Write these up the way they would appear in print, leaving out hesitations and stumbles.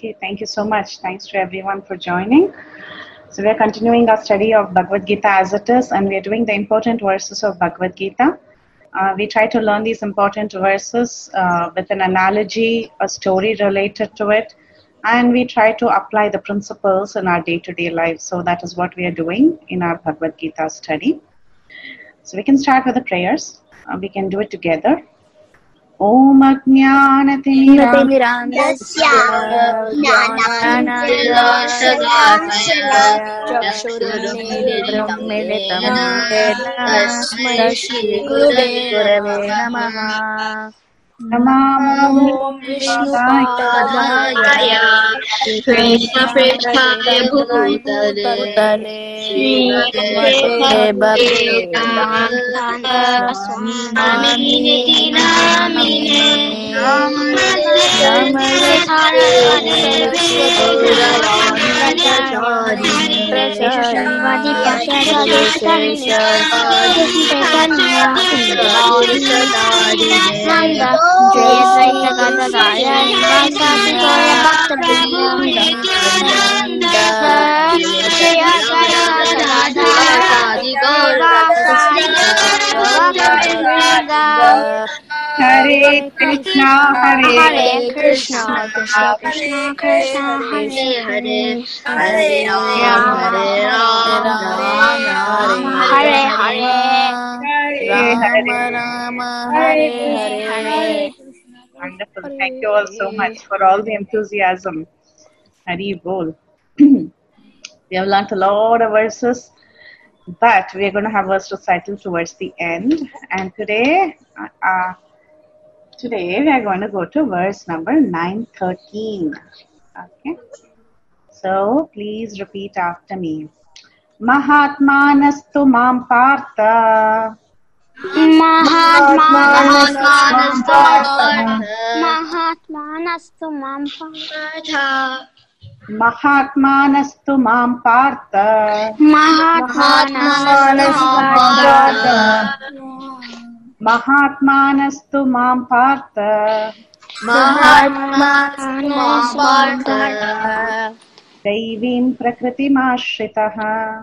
Okay, thank you so much. Thanks to everyone for joining. So we are continuing our study of Bhagavad Gita as it is, and we are doing the important verses of Bhagavad Gita. We try to learn these important verses with an analogy, a story related to it, and we try to apply the principles in our day-to-day life. So that is what we are doing in our Bhagavad Gita study. So we can start with the prayers. We can do it together. Om Ajnanatimirandasya Jnananjana Chakshurunmilitam Tasmai Shri Gurave Namaha. Om Vishnu Padaya Krishna Bhutale Srimate Bhaktivedanta Swami Namine Namaste Saraswati Prasarvati Nanda Jaya Saita Gadadaya Nivasati Gaura Bhakta Vrinda Jaya Gadadaya Nivasati Gaura Bhakta Hare Krishna, Hare Krishna, Krishna Krishna, Krishna Hare Hare, Hare Rama, Hare Hare, Rama Rama, Hare Hare. Wonderful. Thank you all so much for all the enthusiasm. Hari Bol. We have learnt a lot of verses, but we are going to have verse recital towards the end. And today we are going to go to verse number 913. Okay. So please repeat after me. Mahatmanastu mam partha. Mahatmanastu mam partha. Mahatmanastu mam partha. Mahatmanastu mam partha. Daivim prakritimashritah.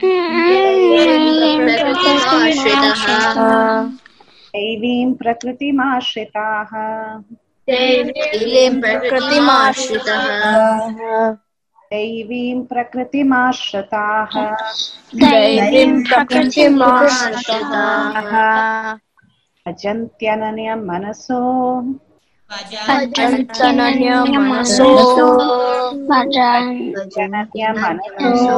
Daivim prakritimashritah. Devim prakritimashritah. Daivim prakritimashritah. Devim prakritimashritah. Ajantyananya manaso. Ajantyananya manaso. Ajantyananya manaso.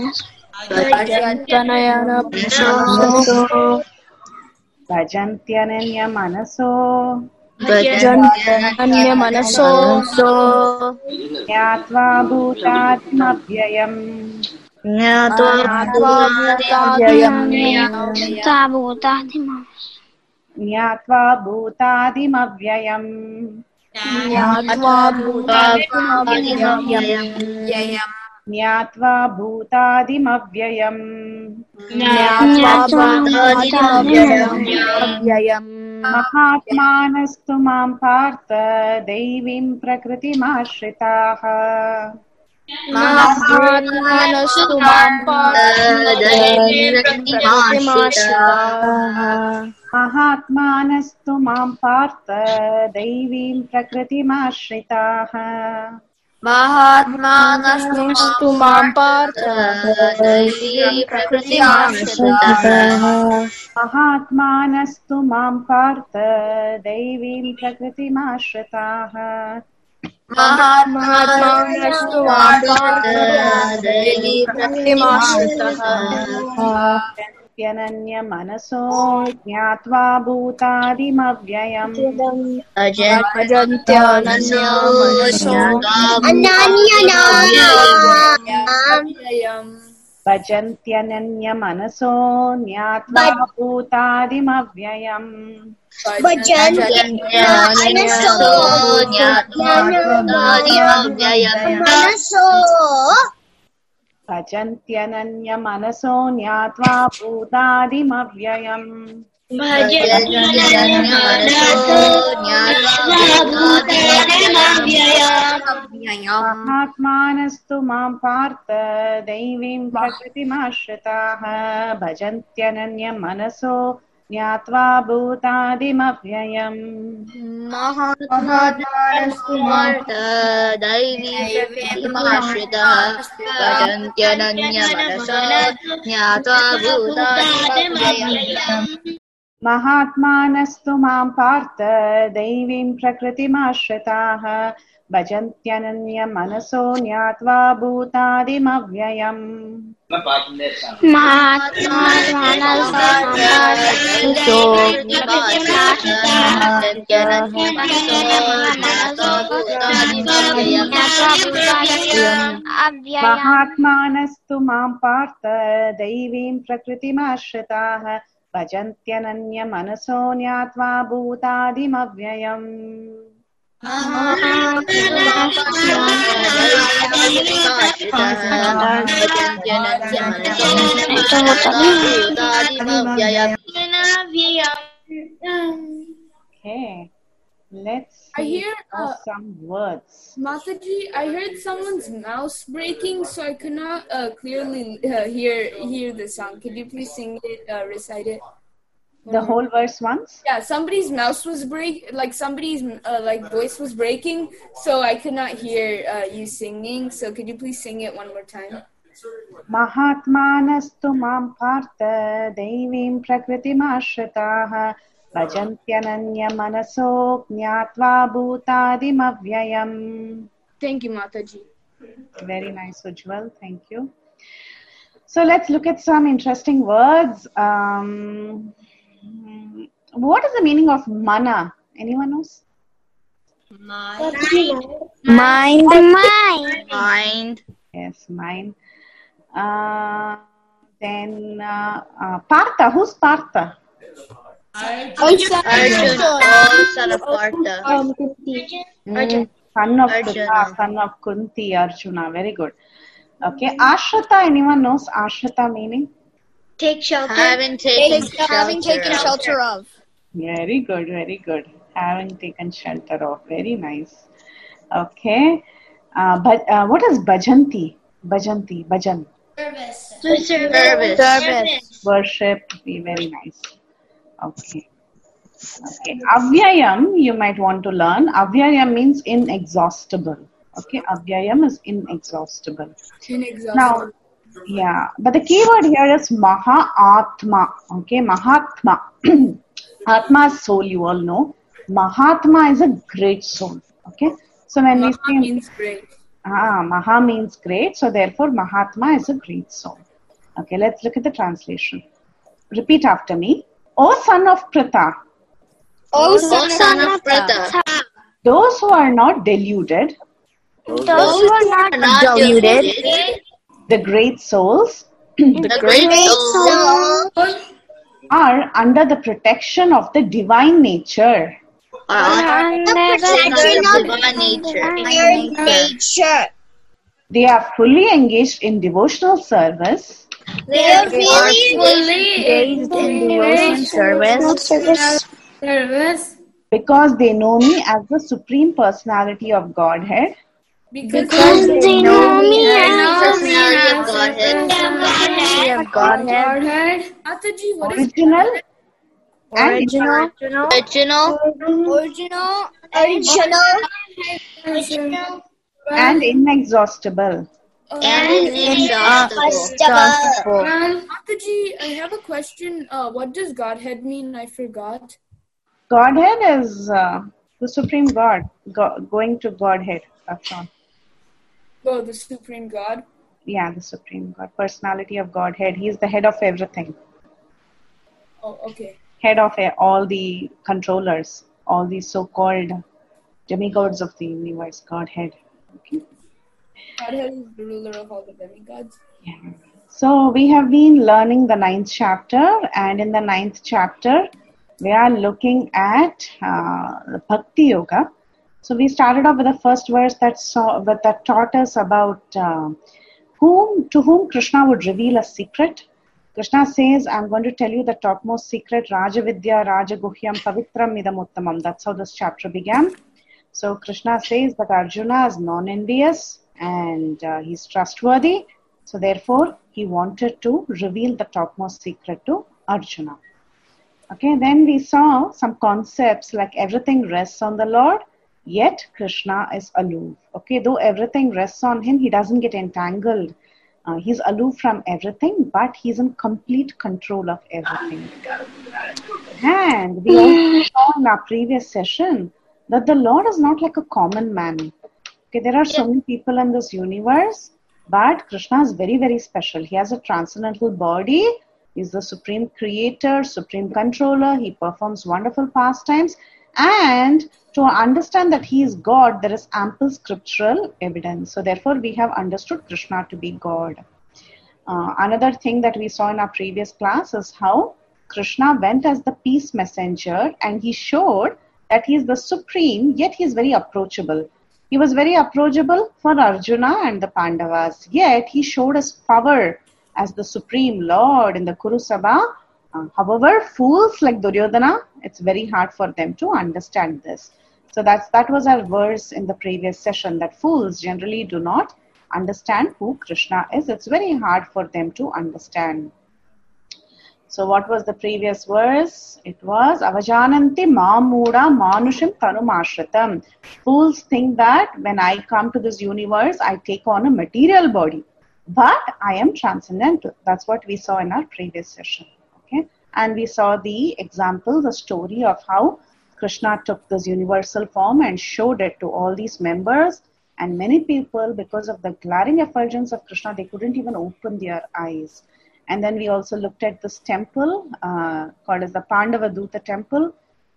Bhajantyananya manaso. Bhajantyananya manaso. Nyatva bhutadimabhyayam. Nyatva bhutadimavyayam. Nyatva bhutadimavyayam. Mahatmanastu mam partha. Daivim prakritimashritah. Mahatmanastu mam partha. Devim prakritimashritah. Mahatmanastu mam partha. Daivim prakritimashritah. Mahatmanastu mam partha. Devim prakritimashritah. Mahatmanastu mam partha. Daivim prakritimashritah. Mahatmanastu mam partha. Devim prakritimashritah. Ajantyananya manaso. Nyatva bhutadimavyayam. Ajantyananya manaso. Bhajantyananya manaso. Nyatva bhutadimavyayam. Bhajantyananya manaso. Nyatva bhutadimavyayam. महात्मानस्तु मां पार्थ दैवीं प्रकृतिमाश्रिताः भजन्त्यनन्यमनसो ज्ञात्वा भूतादिमव्ययम् महात्मानस्तु पार्थ दैवीं प्रकृतिमाश्रितः भजन्त्यनन्यमनसो ज्ञात्वा भूतादिमव्ययम् महात्मानस्तु मां पार्थ दैवीं प्रकृतिमाश्रिताः भजन्त्यनन्यमनसो ज्ञात्वा भूतादिमव्ययम् महात्मानस्तु मां पार्थ दैवीं प्रकृतिमाश्रिताः भजन्त्यनन्यमनसो ज्ञात्वा भूतादिमव्ययम् Okay, let's see some words. Mataji, I heard someone's mouse breaking, so I could not clearly hear the song. Could you please sing it, recite it? The whole verse once? Yeah, somebody's mouse was somebody's voice was breaking, so I could not hear you singing. So could you please sing it one more time? Mahatmanastu mam partha deivim prakritimashritah bhajantyananya manaso jnatva bhutadimavyayam. Thank you, Mataji. Very nice, Ujjwal. Thank you. So let's look at some interesting words. What is the meaning of mana? Anyone knows? Mind. Yes, mind. Then Partha. Who's Partha? Arjuna, son of Partha. Son of Kunti, Arjuna. Very good. Okay, Ashrita. Anyone knows Ashrita meaning? Take shelter. Having taken shelter of. Very good, very good. Having taken shelter of. Very nice. Okay. But what is bhajanti? Bhajan. Service. Worship. Be very nice. Okay. Avyayam, you might want to learn. Avyayam means inexhaustible. Okay. Avyayam is inexhaustible. Now, yeah, but the key word here is Mahatma. Okay, Mahatma. Atma is soul, you all know. Mahatma is a great soul. Okay, so when we say means great. Maha means great, so therefore Mahatma is a great soul. Okay, let's look at the translation. Repeat after me. O son of Pritha. O son of Pritha. Those who are not deluded. Those who are not deluded. The great souls. The great souls are under the protection of the divine nature. They are fully engaged in devotional service. Because they know me as the Supreme Personality of Godhead. Because they know me as the personality of Godhead. Original and inexhaustible. Mataji, I have a question. What does Godhead mean? I forgot. Godhead is the Supreme God, going to Godhead. That's all. Oh, the Supreme God? Yeah, the Supreme God. Personality of Godhead. He is the head of everything. Oh, okay. Head of all the controllers, all the so-called demigods of the universe. Godhead. Okay. Godhead is the ruler of all the demigods. Yeah. So we have been learning the 9th chapter, and in the 9th chapter, we are looking at the Bhakti Yoga. So we started off with the first verse that taught us about to whom Krishna would reveal a secret. Krishna says, I'm going to tell you the topmost secret, Rajavidya, Rajaguhyam, Pavitram Idamuttamam. That's how this chapter began. So Krishna says that Arjuna is non-envious and he's trustworthy. So therefore, he wanted to reveal the topmost secret to Arjuna. Okay, then we saw some concepts like everything rests on the Lord, yet Krishna is aloof. Okay, though everything rests on him, he doesn't get entangled. He's aloof from everything, but he's in complete control of everything. And we also saw in our previous session that the Lord is not like a common man. Okay, there are so many people in this universe, but Krishna is very, very special. He has a transcendental body. He's the supreme creator, supreme controller. He performs wonderful pastimes. And to understand that he is God, there is ample scriptural evidence. So therefore, we have understood Krishna to be God. Another thing that we saw in our previous class is how Krishna went as the peace messenger, and he showed that he is the supreme, yet he is very approachable. He was very approachable for Arjuna and the Pandavas, yet he showed his power as the supreme lord in the Kurusabha. However, fools like Duryodhana, it's very hard for them to understand this. So that was our verse in the previous session, that fools generally do not understand who Krishna is. It's very hard for them to understand. So what was the previous verse? It was Avajananti Mamuda Manushim Tanumashritam. Fools think that when I come to this universe, I take on a material body. But I am transcendental. That's what we saw in our previous session. Okay? And we saw the example, the story of how Krishna took this universal form and showed it to all these members. And many people, because of the glaring effulgence of Krishna, they couldn't even open their eyes. And then we also looked at this temple called as the Pandavaduta temple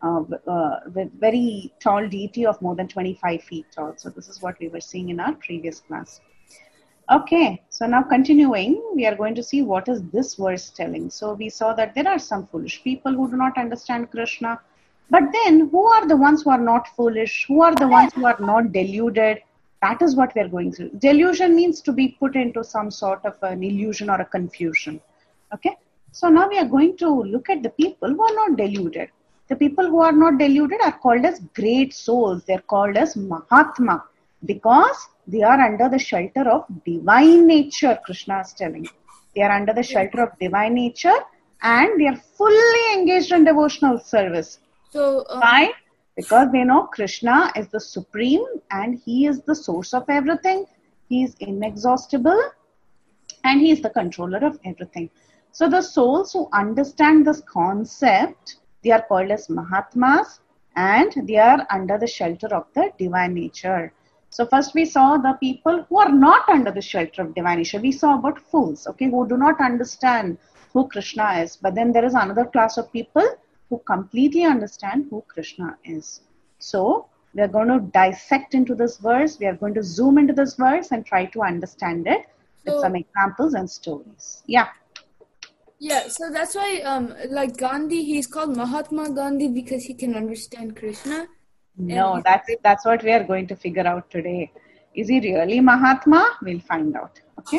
with very tall deity of more than 25 feet tall. So this is what we were seeing in our previous class. Okay, so now continuing, we are going to see what is this verse telling. So we saw that there are some foolish people who do not understand Krishna. But then who are the ones who are not foolish? Who are the ones who are not deluded? That is what we are going through. Delusion means to be put into some sort of an illusion or a confusion. Okay, so now we are going to look at the people who are not deluded. The people who are not deluded are called as great souls. They are called as Mahatma because they are under the shelter of divine nature, Krishna is telling. They are under the shelter of divine nature and they are fully engaged in devotional service. So, why? Because they know Krishna is the supreme and he is the source of everything. He is inexhaustible and he is the controller of everything. So the souls who understand this concept, they are called as Mahatmas and they are under the shelter of the divine nature. So first we saw the people who are not under the shelter of divine nature. We saw about fools, okay, who do not understand who Krishna is. But then there is another class of people who completely understand who Krishna is. So we are going to dissect into this verse. We are going to zoom into this verse and try to understand it with some examples and stories. Yeah. Yeah, so that's why, like Gandhi, he's called Mahatma Gandhi because he can understand Krishna. No, that's what we are going to figure out today. Is he really Mahatma? We'll find out. Okay.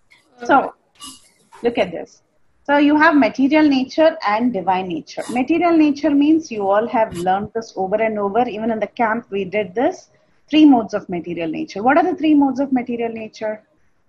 So look at this. So you have material nature and divine nature. Material nature means you all have learned this over and over. Even in the camp, we did this. 3 modes of material nature. What are the 3 modes of material nature?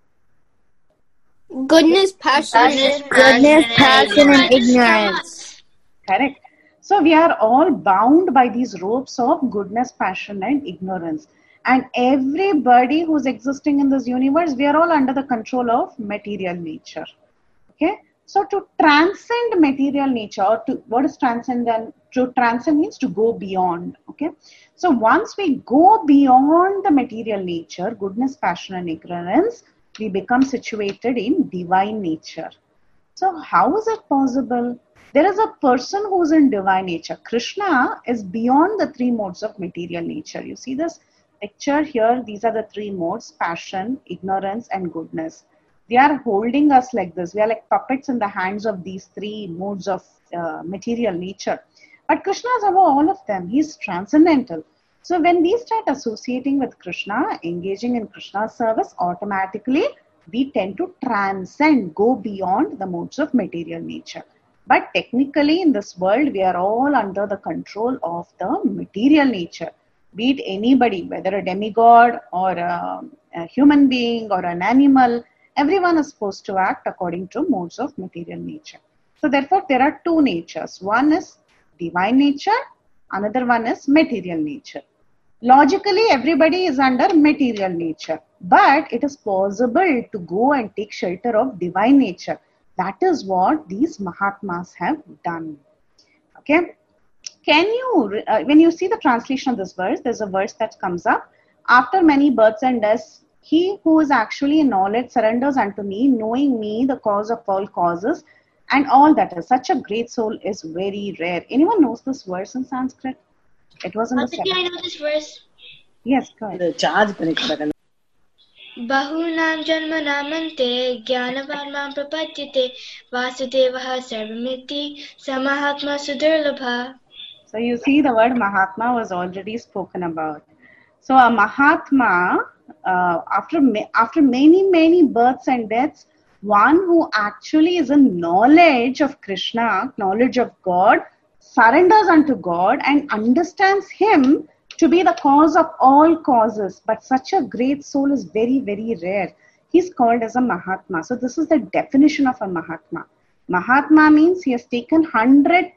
Goodness, passion, and ignorance. Correct. So we are all bound by these ropes of goodness, passion, and ignorance. And everybody who's existing in this universe, we are all under the control of material nature. Okay. So to transcend material nature, or to what is transcendent? To transcend means to go beyond. Okay. So once we go beyond the material nature, goodness, passion, and ignorance, we become situated in divine nature. So how is it possible? There is a person who's in divine nature. Krishna is beyond the 3 modes of material nature. You see this picture here? These are the 3 modes: passion, ignorance, and goodness. They are holding us like this. We are like puppets in the hands of these 3 modes of material nature. But Krishna is above all of them. He is transcendental. So when we start associating with Krishna, engaging in Krishna's service, automatically we tend to transcend, go beyond the modes of material nature. But technically in this world, we are all under the control of the material nature. Be it anybody, whether a demigod or a human being or an animal, everyone is supposed to act according to modes of material nature. So therefore, there are two natures. One is divine nature, another one is material nature. Logically, everybody is under material nature, but it is possible to go and take shelter of divine nature. That is what these Mahatmas have done. Okay. Can you, when you see the translation of this verse, there's a verse that comes up. After many births and deaths, he who is actually in knowledge surrenders unto me, knowing me, the cause of all causes, and all that is. Such a great soul is very rare. Anyone knows this verse in Sanskrit? It was in the I know this verse. Yes, go ahead. Bahunam janmanamante jnanavan mam prapadyate vasudevah sarvamiti samahatma sudurlabha. So you see the word Mahatma was already spoken about. So a Mahatma, after many births and deaths, one who actually is in knowledge of Krishna, knowledge of God, surrenders unto God and understands Him to be the cause of all causes. But such a great soul is very, very rare. He's called as a Mahatma. So this is the definition of a Mahatma. Mahatma means he has taken 100%,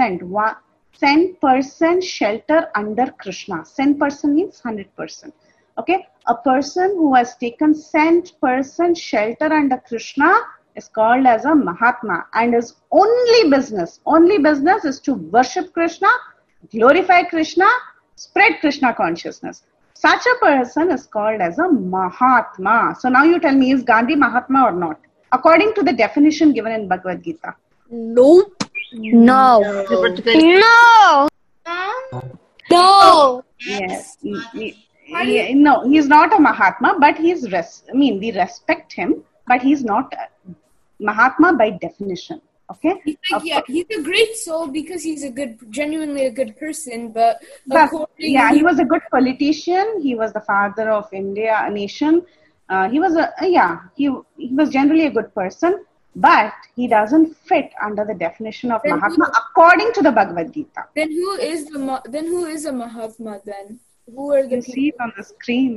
10% shelter under Krishna. 10% means 100%. Okay, a person who has taken 10% shelter under Krishna is called as a Mahatma, and his only business is to worship Krishna, glorify Krishna, spread Krishna consciousness. Such a person is called as a Mahatma. So now you tell me, is Gandhi Mahatma or not? According to the definition given in Bhagavad Gita. Nope. No. No. No. Yes. No, he's not a Mahatma, but we respect him, but he's not Mahatma by definition. Okay. He's a great soul because he's genuinely a good person. But he was a good politician. He was the father of India, a nation. He was generally a good person, but he doesn't fit under the definition of Mahatma according to the Bhagavad Gita. Then who is a Mahatma then? Who are the You see it on the screen.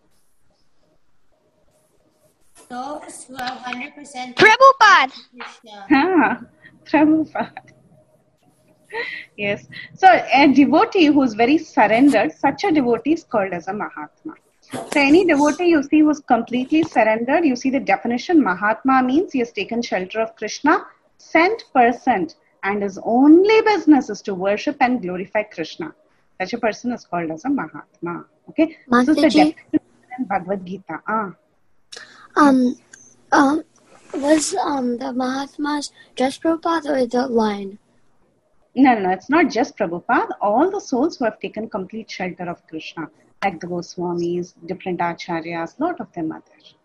No, 100%. Prabhupada. Prabhupada. Yes. So a devotee who is very surrendered, such a devotee is called as a Mahatma. So any devotee you see who is completely surrendered, you see the definition. Mahatma means he has taken shelter of Krishna, 100%, and his only business is to worship and glorify Krishna. Such a person is called as a Mahatma. Okay. This is the definition in Bhagavad Gita. Was the Mahatmas just Prabhupada or the line? No, it's not just Prabhupada. All the souls who have taken complete shelter of Krishna, like the Goswamis, different Acharyas, lot of them are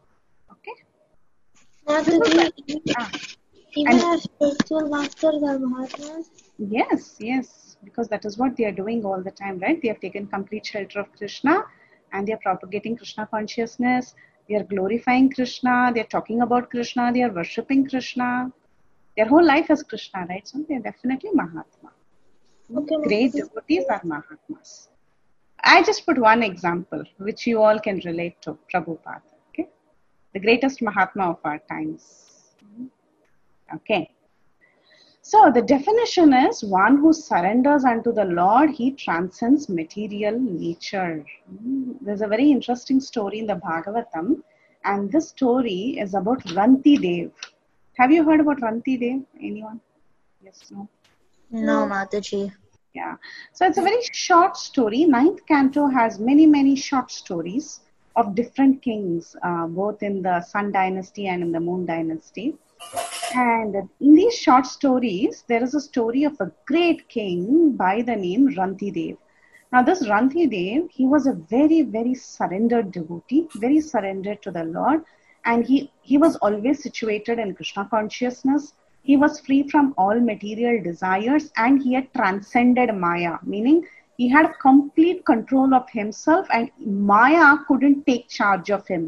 there. Okay? Even our spiritual masters are Mahatmas? Yes, because that is what they are doing all the time, right? They have taken complete shelter of Krishna and they are propagating Krishna consciousness. They are glorifying Krishna. They are talking about Krishna. They are worshipping Krishna. Their whole life is Krishna, right? So they are definitely Mahatma. Okay, great devotees are Mahatmas. I just put one example which you all can relate to, Prabhupada. Okay, the greatest Mahatma of our times. Okay. So the definition is one who surrenders unto the Lord, he transcends material nature. There's a very interesting story in the Bhagavatam, and this story is about Ranti Dev. Have you heard about Ranti Dev? Anyone? Yes, no? No, Mataji. Yeah. So it's a very short story. 9th canto has many short stories of different kings, both in the Sun dynasty and in the Moon dynasty. And in these short stories, there is a story of a great king by the name Ranti Dev. Now this Ranti Dev, he was a very surrendered devotee, very surrendered to the Lord. And he was always situated in Krishna consciousness. He was free from all material desires and he had transcended Maya, meaning he had complete control of himself and Maya couldn't take charge of him.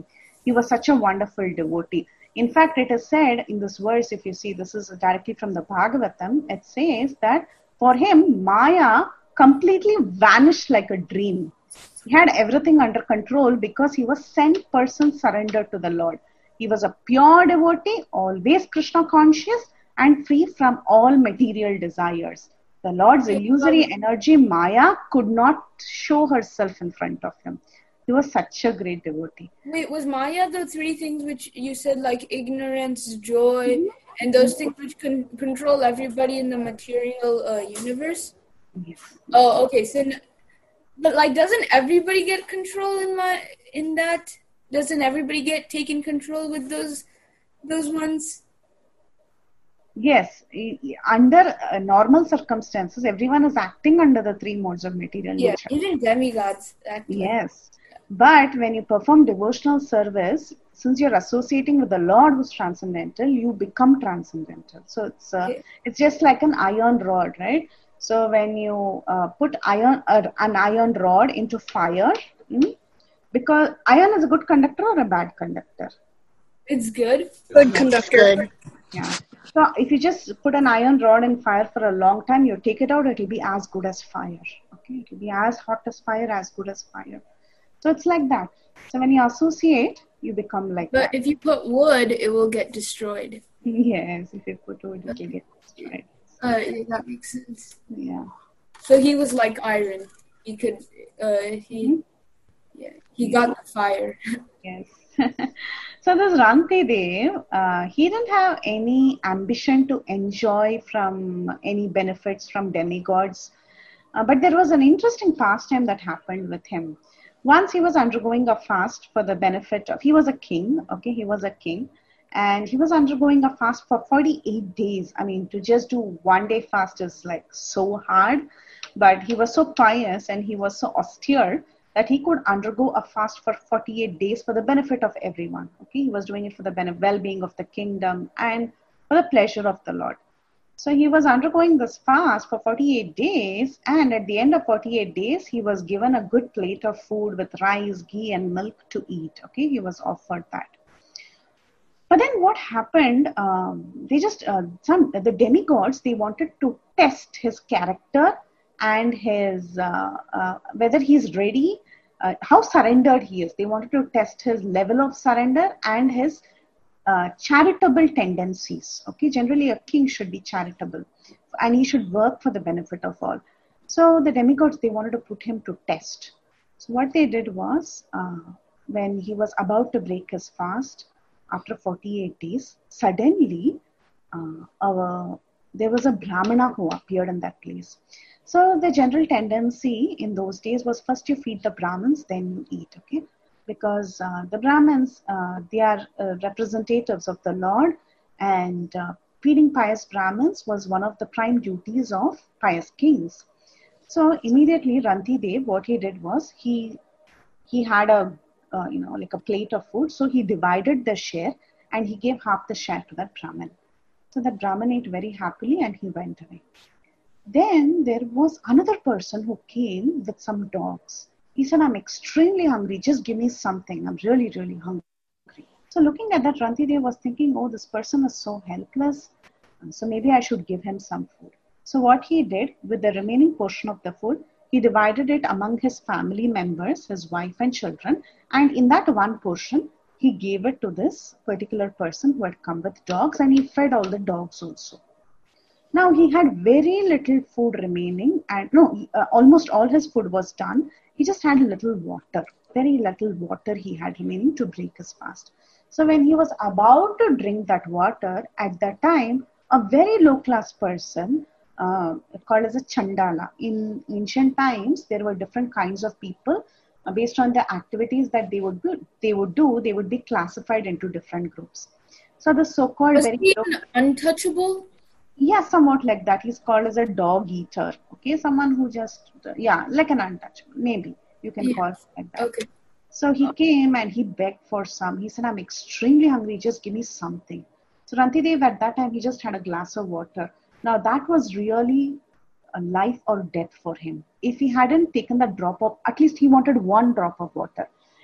He was such a wonderful devotee. In fact, it is said in this verse, if you see, this is directly from the Bhagavatam, it says that for him, Maya completely vanished like a dream. He had everything under control because he was sent person surrendered to the Lord. He was a pure devotee, always Krishna conscious and free from all material desires. The Lord's illusory energy, Maya, could not show herself in front of him. He was such a great devotee. Wait, was Maya the three things which you said, like ignorance, joy, and those things which control everybody in the material universe? Yes. Oh, okay. So, but like, doesn't everybody get control in that? Doesn't everybody get taken control with those ones? Yes, under normal circumstances, everyone is acting under the three modes of material nature. Even demigods act. Yes. But when you perform devotional service, since you're associating with the Lord who's transcendental, you become transcendental. So it's just like an iron rod, right? So when you put an iron rod into fire, because iron is a good conductor or a bad conductor? It's good. Good conductor. Good. Yeah. So if you just put an iron rod in fire for a long time, you take it out, it will be as good as fire. Okay, it will be as hot as fire, as good as fire. So it's like that. So when you associate, you become like that. But if you put wood, it will get destroyed. Yes, if you put wood, it will get destroyed. That makes sense. Yeah. So he was like iron. He could. He got the fire. Yes. So this Ranti Dev, he didn't have any ambition to enjoy from any benefits from demigods. But there was an interesting pastime that happened with him. Once he was undergoing a fast for the benefit of, he was a king, okay, he was a king, and he was undergoing a fast for 48 days. I mean, to just do one day fast is like so hard, but he was so pious and he was so austere that he could undergo a fast for 48 days for the benefit of everyone. Okay, he was doing it for the well-being of the kingdom and for the pleasure of the Lord. So he was undergoing this fast for 48 days, and at the end of 48 days, he was given a good plate of food with rice, ghee, and milk to eat. Okay, he was offered that. But then what happened? The demigods, they wanted to test his character and his whether he's ready, how surrendered he is. They wanted to test his level of surrender and his charitable tendencies. Okay, generally a king should be charitable and he should work for the benefit of all. So the demigods, they wanted to put him to test. So what they did was, when he was about to break his fast after 48 days, suddenly there was a Brahmana who appeared in that place. So the general tendency in those days was first you feed the Brahmins, then you eat, okay? Because the Brahmins, they are representatives of the Lord, and feeding pious Brahmins was one of the prime duties of pious kings. So immediately Ranti Dev, what he did was he had a like a plate of food, so he divided the share and he gave half the share to that Brahmin. So that Brahmin ate very happily and he went away. Then there was another person who came with some dogs. He said, I'm extremely hungry. Just give me something. I'm really, really hungry. So looking at that, Ranti Dev was thinking, oh, this person is so helpless. So maybe I should give him some food. So what he did with the remaining portion of the food, he divided it among his family members, his wife and children. And in that one portion, he gave it to this particular person who had come with dogs, and he fed all the dogs also. Now he had very little food remaining, and almost all his food was done. He just had a little water, very little water he had remaining to break his fast. So when he was about to drink that water, at that time, a very low class person called as a Chandala. In ancient times, there were different kinds of people. Based on the activities that they would be classified into different groups. So the so-called Was he an untouchable? Yeah, somewhat like that. He's called as a dog eater. Okay, someone who just, like an untouchable. Maybe you can call it like that. Okay. So he came and he begged for some. He said, I'm extremely hungry. Just give me something. So Ranti Dev, at that time, he just had a glass of water. Now that was really a life or death for him. If he hadn't taken that drop of, at least he wanted one drop of water.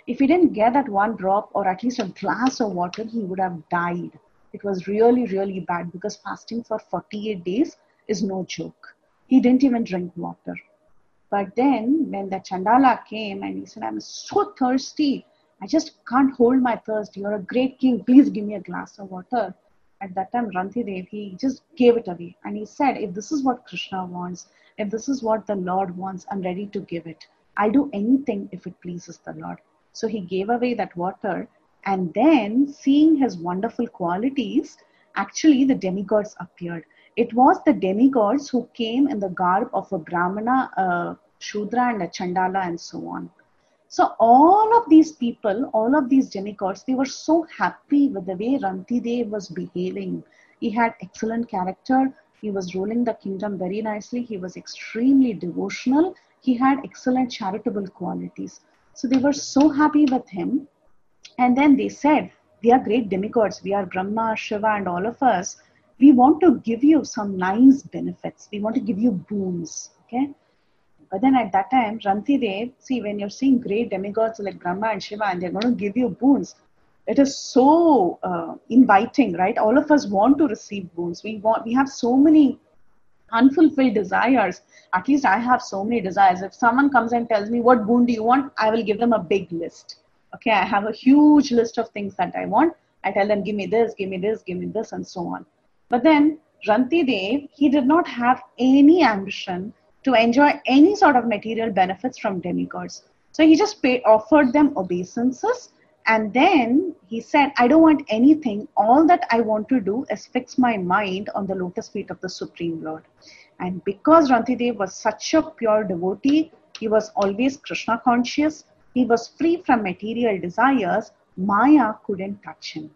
If he didn't get that one drop or at least a glass of water, he would have died. It was really, really bad because fasting for 48 days is no joke. He didn't even drink water. But then when the Chandala came and he said, I'm so thirsty, I just can't hold my thirst. You're a great king. Please give me a glass of water. At that time, Rantidev, he just gave it away. And he said, if this is what Krishna wants, if this is what the Lord wants, I'm ready to give it. I'll do anything if it pleases the Lord. So he gave away that water. And then, seeing his wonderful qualities, actually the demigods appeared. It was the demigods who came in the garb of a Brahmana, a Shudra and a Chandala and so on. So all of these people, all of these demigods, they were so happy with the way Rantidev was behaving. He had excellent character. He was ruling the kingdom very nicely. He was extremely devotional. He had excellent charitable qualities. So they were so happy with him. And then they said, we are great demigods. We are Brahma, Shiva and all of us. We want to give you some nice benefits. We want to give you boons. Okay. But then at that time, Rantidev, see, when you're seeing great demigods like Brahma and Shiva and they're going to give you boons, it is so inviting, right? All of us want to receive boons. We have so many unfulfilled desires. At least I have so many desires. If someone comes and tells me, what boon do you want? I will give them a big list. Okay, I have a huge list of things that I want. I tell them, give me this, give me this, give me this, and so on. But then Rantidev, he did not have any ambition to enjoy any sort of material benefits from demigods. So he just offered them obeisances. And then he said, I don't want anything. All that I want to do is fix my mind on the lotus feet of the Supreme Lord. And because Rantidev was such a pure devotee, he was always Krishna conscious, he was free from material desires, Maya couldn't touch him.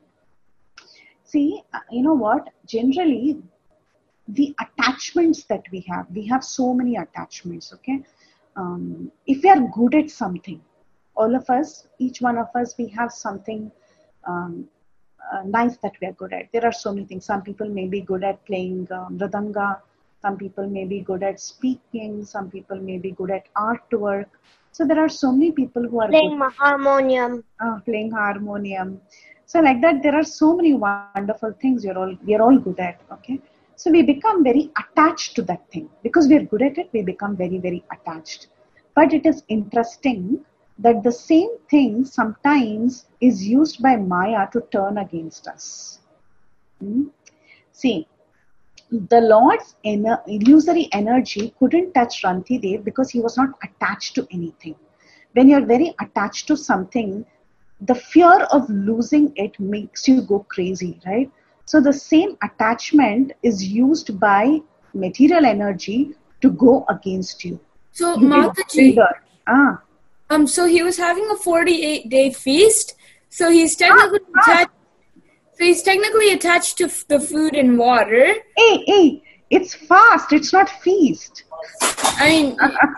See, you know what? Generally, the attachments that we have so many attachments, okay? If we are good at something, all of us, each one of us, we have something nice that we are good at. There are so many things. Some people may be good at playing mridanga. Some people may be good at speaking. Some people may be good at artwork. So there are so many people who are playing harmonium. Playing harmonium. So like that, there are so many wonderful things we are all good at. Okay, so we become very attached to that thing because we are good at it. We become very, very attached. But it is interesting that the same thing sometimes is used by Maya to turn against us. See, the Lord's illusory energy couldn't touch Rantidev because he was not attached to anything. When you're very attached to something, the fear of losing it makes you go crazy, right? So the same attachment is used by material energy to go against you. So Mataji, so he was having a 48-day feast. So he's technically attached. So he's technically attached to the food and water. Hey, it's fast. It's not feast. I mean,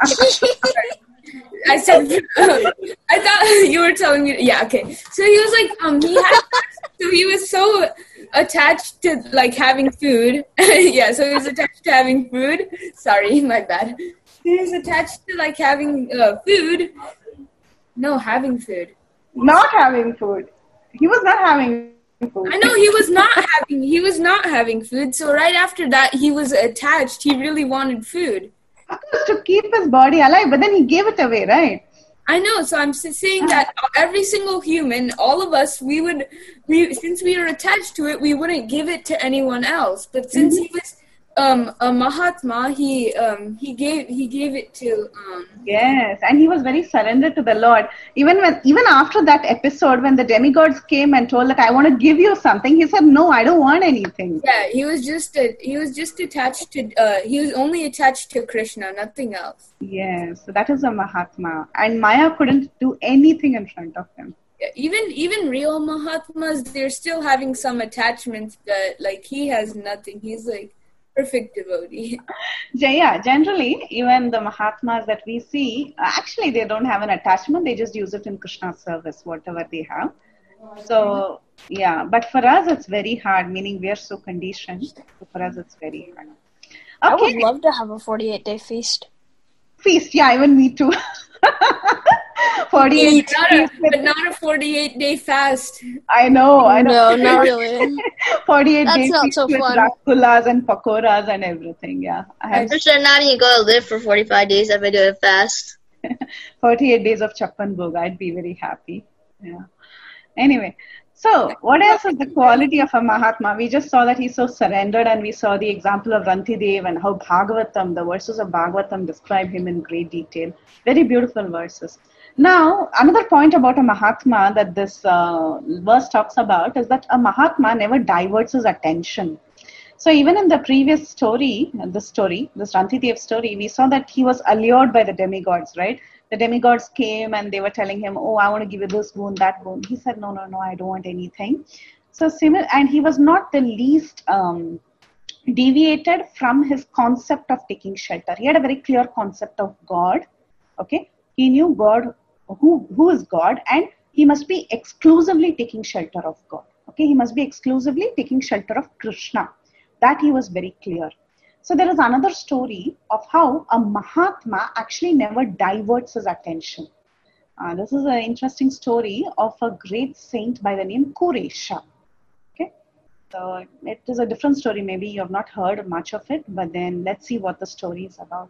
I said, I thought you were telling me. Yeah, okay. So he was like, he was so attached to like having food. Yeah, so he was attached to having food. Sorry, my bad. He was attached to like having food. No, having food. Not having food. He was not having food. I know he was not having food. So right after that, he was attached. He really wanted food. To keep his body alive, but then he gave it away, right? I know. So I'm saying that every single human, all of us, since we are attached to it, we wouldn't give it to anyone else. But since he was a Mahatma, he gave it to yes, and he was very surrendered to the Lord. Even after that episode, when the demigods came and told that I want to give you something, he said, no, I don't want anything. Yeah, he was just attached to he was only attached to Krishna, nothing else. Yes, so that is a Mahatma, and Maya couldn't do anything in front of him. Yeah, even real Mahatmas, they're still having some attachments, but like he has nothing. He's like perfect devotee. Yeah, generally, even the Mahatmas that we see, actually they don't have an attachment. They just use it in Krishna's service, whatever they have. So, yeah, but for us it's very hard, meaning we are so conditioned. So for us it's very hard. Okay. I would love to have a 48-day feast. Feast, yeah, even me too. 48 But not a 48-day fast. I know. No, not really. 48 That's days not so with fun. rasgullas and pakoras and everything. Yeah, I have I'm sure not even going to live for 45 days if I do it fast. 48 days of Chappan Bhog. I'd be very happy. Yeah. Anyway, so what else is the quality of a Mahatma? We just saw that he's so surrendered, and we saw the example of Rantidev and how Bhagavatam, the verses of Bhagavatam describe him in great detail. Very beautiful verses. Now, another point about a Mahatma that this verse talks about is that a Mahatma never diverts his attention. So even in the previous story, this Rantidev story, we saw that he was allured by the demigods, right? The demigods came and they were telling him, oh, I want to give you this boon, that boon. He said, no, I don't want anything. So and he was not the least deviated from his concept of taking shelter. He had a very clear concept of God. Okay, he knew God, who is God, and he must be exclusively taking shelter of God. Okay, he must be exclusively taking shelter of Krishna. That he was very clear. So there is another story of how a Mahatma actually never diverts his attention. This is an interesting story of a great saint by the name Kuresha. Okay, so it is a different story. Maybe you have not heard much of it, but then let's see what the story is about.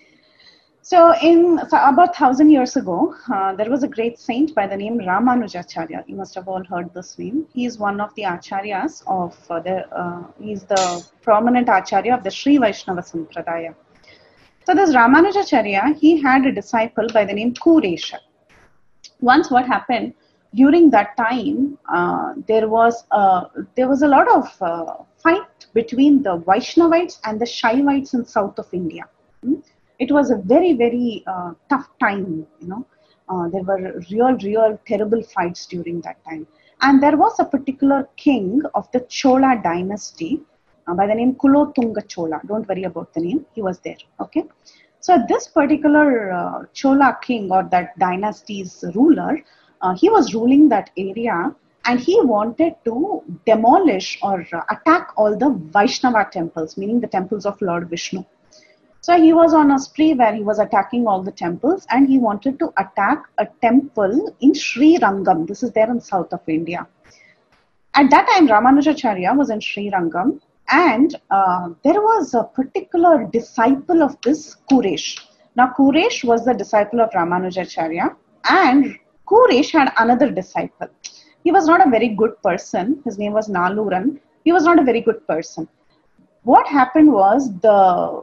So about 1,000 years ago, there was a great saint by the name Ramanujacharya. You must have all heard this name. He is one of the acharyas of he's the prominent acharya of the Sri Vaishnava Sampradaya. So this Ramanujacharya, he had a disciple by the name Kuresha. Once what happened, during that time, there was a lot of fight between the Vaishnavites and the Shaivites in south of India. It was a very, very tough time, there were real terrible fights during that time. And there was a particular king of the Chola dynasty by the name Kulothunga Chola. Don't worry about the name, he was there, okay? So this particular Chola king or that dynasty's ruler, he was ruling that area, and he wanted to demolish or attack all the Vaishnava temples, meaning the temples of Lord Vishnu. So he was on a spree where he was attacking all the temples, and he wanted to attack a temple in Sri Rangam. This is there in south of India. At that time, Ramanujacharya was in Sri Rangam, and there was a particular disciple of this Kuresh. Now Kuresh was the disciple of Ramanujacharya, and Kuresh had another disciple. He was not a very good person. His name was Naluran. He was not a very good person. What happened was the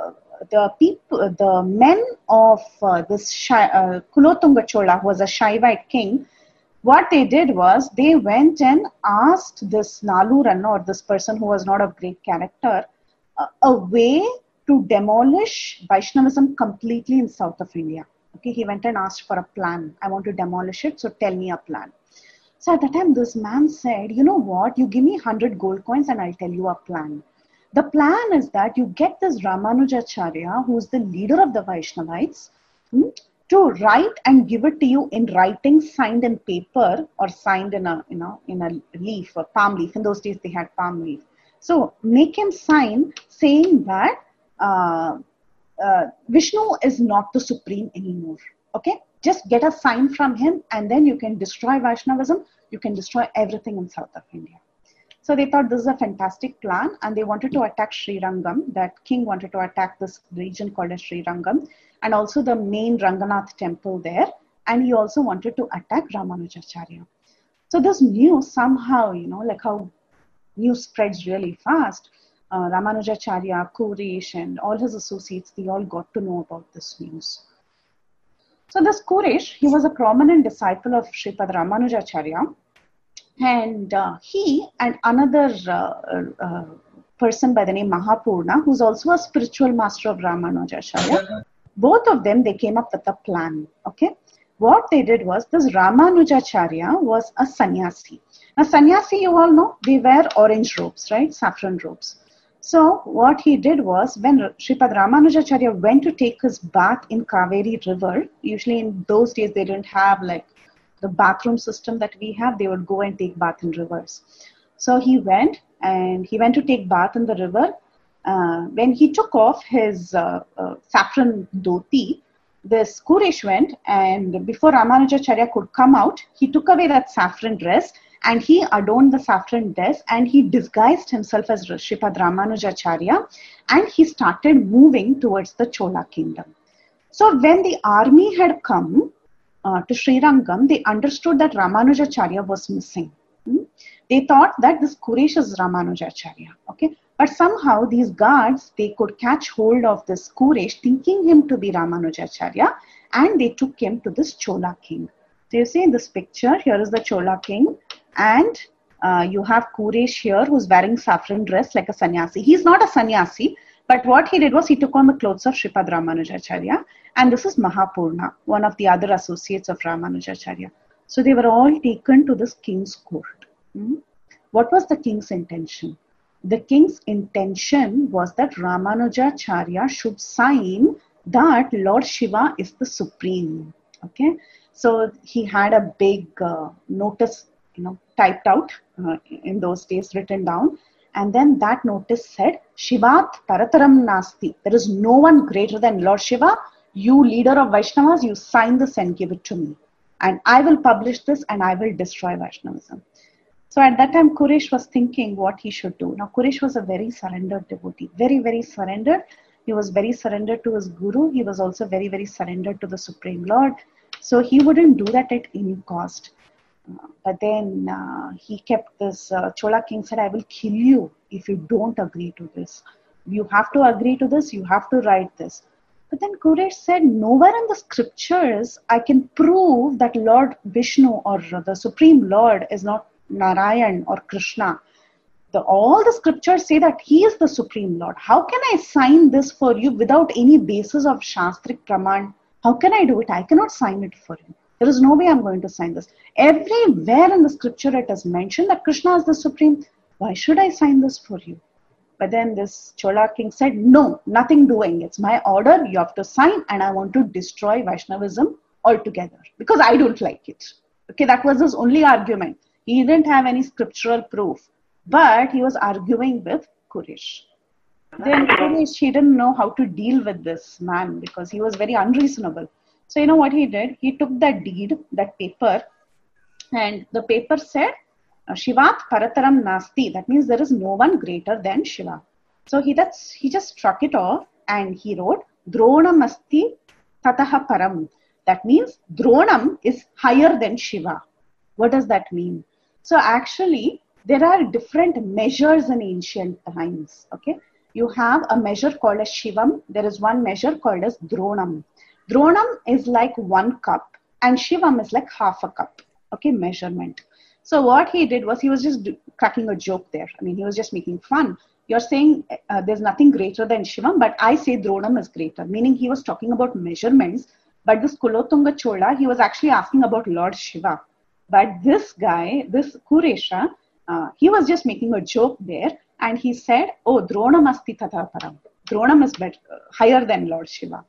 men of this Kulothunga Chola, who was a Shaivite king, what they did was they went and asked this Naluran, or this person who was not of great character, a way to demolish Vaishnavism completely in south of India. Okay, he went and asked for a plan. I want to demolish it, so tell me a plan. So at the time, this man said, you know what, you give me 100 gold coins and I'll tell you a plan. The plan is that you get this Ramanujacharya, who is the leader of the Vaishnavites, to write and give it to you in writing, signed in paper or signed in a leaf, a palm leaf. In those days, they had palm leaf. So make him sign saying that Vishnu is not the supreme anymore. Okay, just get a sign from him, and then you can destroy Vaishnavism. You can destroy everything in south of India. So they thought this is a fantastic plan, and they wanted to attack Sri Rangam. That king wanted to attack this region called as Sri Rangam, and also the main Ranganath temple there. And he also wanted to attack Ramanujacharya. So this news somehow, like how news spreads really fast, Ramanujacharya, Kuresh, and all his associates, they all got to know about this news. So this Kuresh, he was a prominent disciple of Sripad Ramanujacharya. And he and another person by the name Mahapurna, who's also a spiritual master of Ramanujacharya, both of them, they came up with a plan. Okay, what they did was, this Ramanujacharya was a sannyasi. Now sannyasi, you all know, they wear orange robes, right? Saffron robes. So what he did was, when Sripad Ramanujacharya went to take his bath in Kaveri river, usually in those days they didn't have like the bathroom system that we have, they would go and take bath in rivers. So he went to take bath in the river. When he took off his saffron dhoti, this Kuresh went, and before Ramanujacharya could come out, he took away that saffron dress and he adorned the saffron dress and he disguised himself as Sripad Ramanujacharya, and he started moving towards the Chola kingdom. So when the army had come to Srirangam, they understood that Ramanujacharya was missing. They thought that this Kuresh is Ramanujacharya. Okay, but somehow these guards, they could catch hold of this Kuresh, thinking him to be Ramanujacharya, and they took him to this Chola king. So you see in this picture, here is the Chola king, and you have Kuresh here who's wearing saffron dress like a sannyasi. He's not a sannyasi, but what he did was he took on the clothes of Sripad Ramanujacharya, and this is Mahapurna, one of the other associates of Ramanujacharya. So they were all taken to this king's court. What was the king's intention? The king's intention was that Ramanujacharya should sign that Lord Shiva is the supreme. Okay, so he had a big notice, typed out in those days, written down, and then that notice said, Shivat Parataram Nasti. There is no one greater than Lord Shiva. You, leader of Vaishnavas, you sign this and give it to me, and I will publish this and I will destroy Vaishnavism. So at that time, Kuresh was thinking what he should do. Now, Kuresh was a very surrendered devotee, very, very surrendered. He was very surrendered to his guru. He was also very, very surrendered to the Supreme Lord. So he wouldn't do that at any cost. But then he kept this, Chola king said, I will kill you if you don't agree to this. You have to agree to this. You have to write this. But then Kuresh said, nowhere in the scriptures I can prove that Lord Vishnu or the Supreme Lord is not Narayan or Krishna. All the scriptures say that he is the Supreme Lord. How can I sign this for you without any basis of Shastric Praman? How can I do it? I cannot sign it for you. There is no way I'm going to sign this. Everywhere in the scripture it is mentioned that Krishna is the Supreme. Why should I sign this for you? But then this Chola king said, no, nothing doing. It's my order. You have to sign, and I want to destroy Vaishnavism altogether because I don't like it. Okay, that was his only argument. He didn't have any scriptural proof, but he was arguing with Kuresh. Then Kuresh, he didn't know how to deal with this man because he was very unreasonable. So you know what he did? He took that deed, that paper, and the paper said, Shivat Parataram Nasti. That means there is no one greater than Shiva. So he just struck it off and he wrote, Dronam Asti Tataha Param. That means Dronam is higher than Shiva. What does that mean? So actually, there are different measures in ancient times. Okay, you have a measure called as Shivam. There is one measure called as Dronam. Dronam is like 1 cup, and Shivam is like half a cup. Okay, measurement. So what he did was he was just cracking a joke there. I mean, he was just making fun. You're saying there's nothing greater than Shivam, but I say Dronam is greater. Meaning he was talking about measurements. But this Kulotunga Chola, he was actually asking about Lord Shiva. But this guy, this Kuresha, he was just making a joke there, and he said, oh, Dronam asti tata param. Dronam is better, higher than Lord Shiva.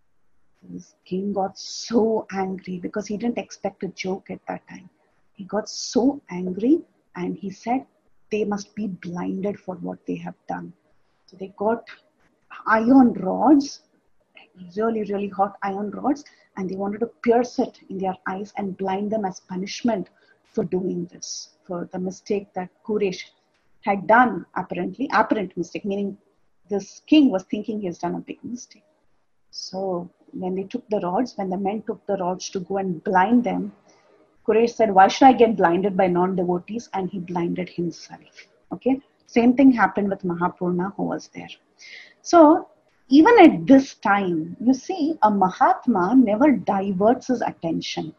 This king got so angry because he didn't expect a joke at that time. He got so angry and he said, they must be blinded for what they have done. So they got iron rods, really, really hot iron rods, and they wanted to pierce it in their eyes and blind them as punishment for doing this, for the mistake that Kuresh had done, apparent mistake, meaning this king was thinking he has done a big mistake. So when they took the rods, when the men took the rods to go and blind them, Kuresh said, why should I get blinded by non-devotees? And he blinded himself. Okay, same thing happened with Mahapurna who was there. So even at this time, you see, a Mahatma never diverts his attention.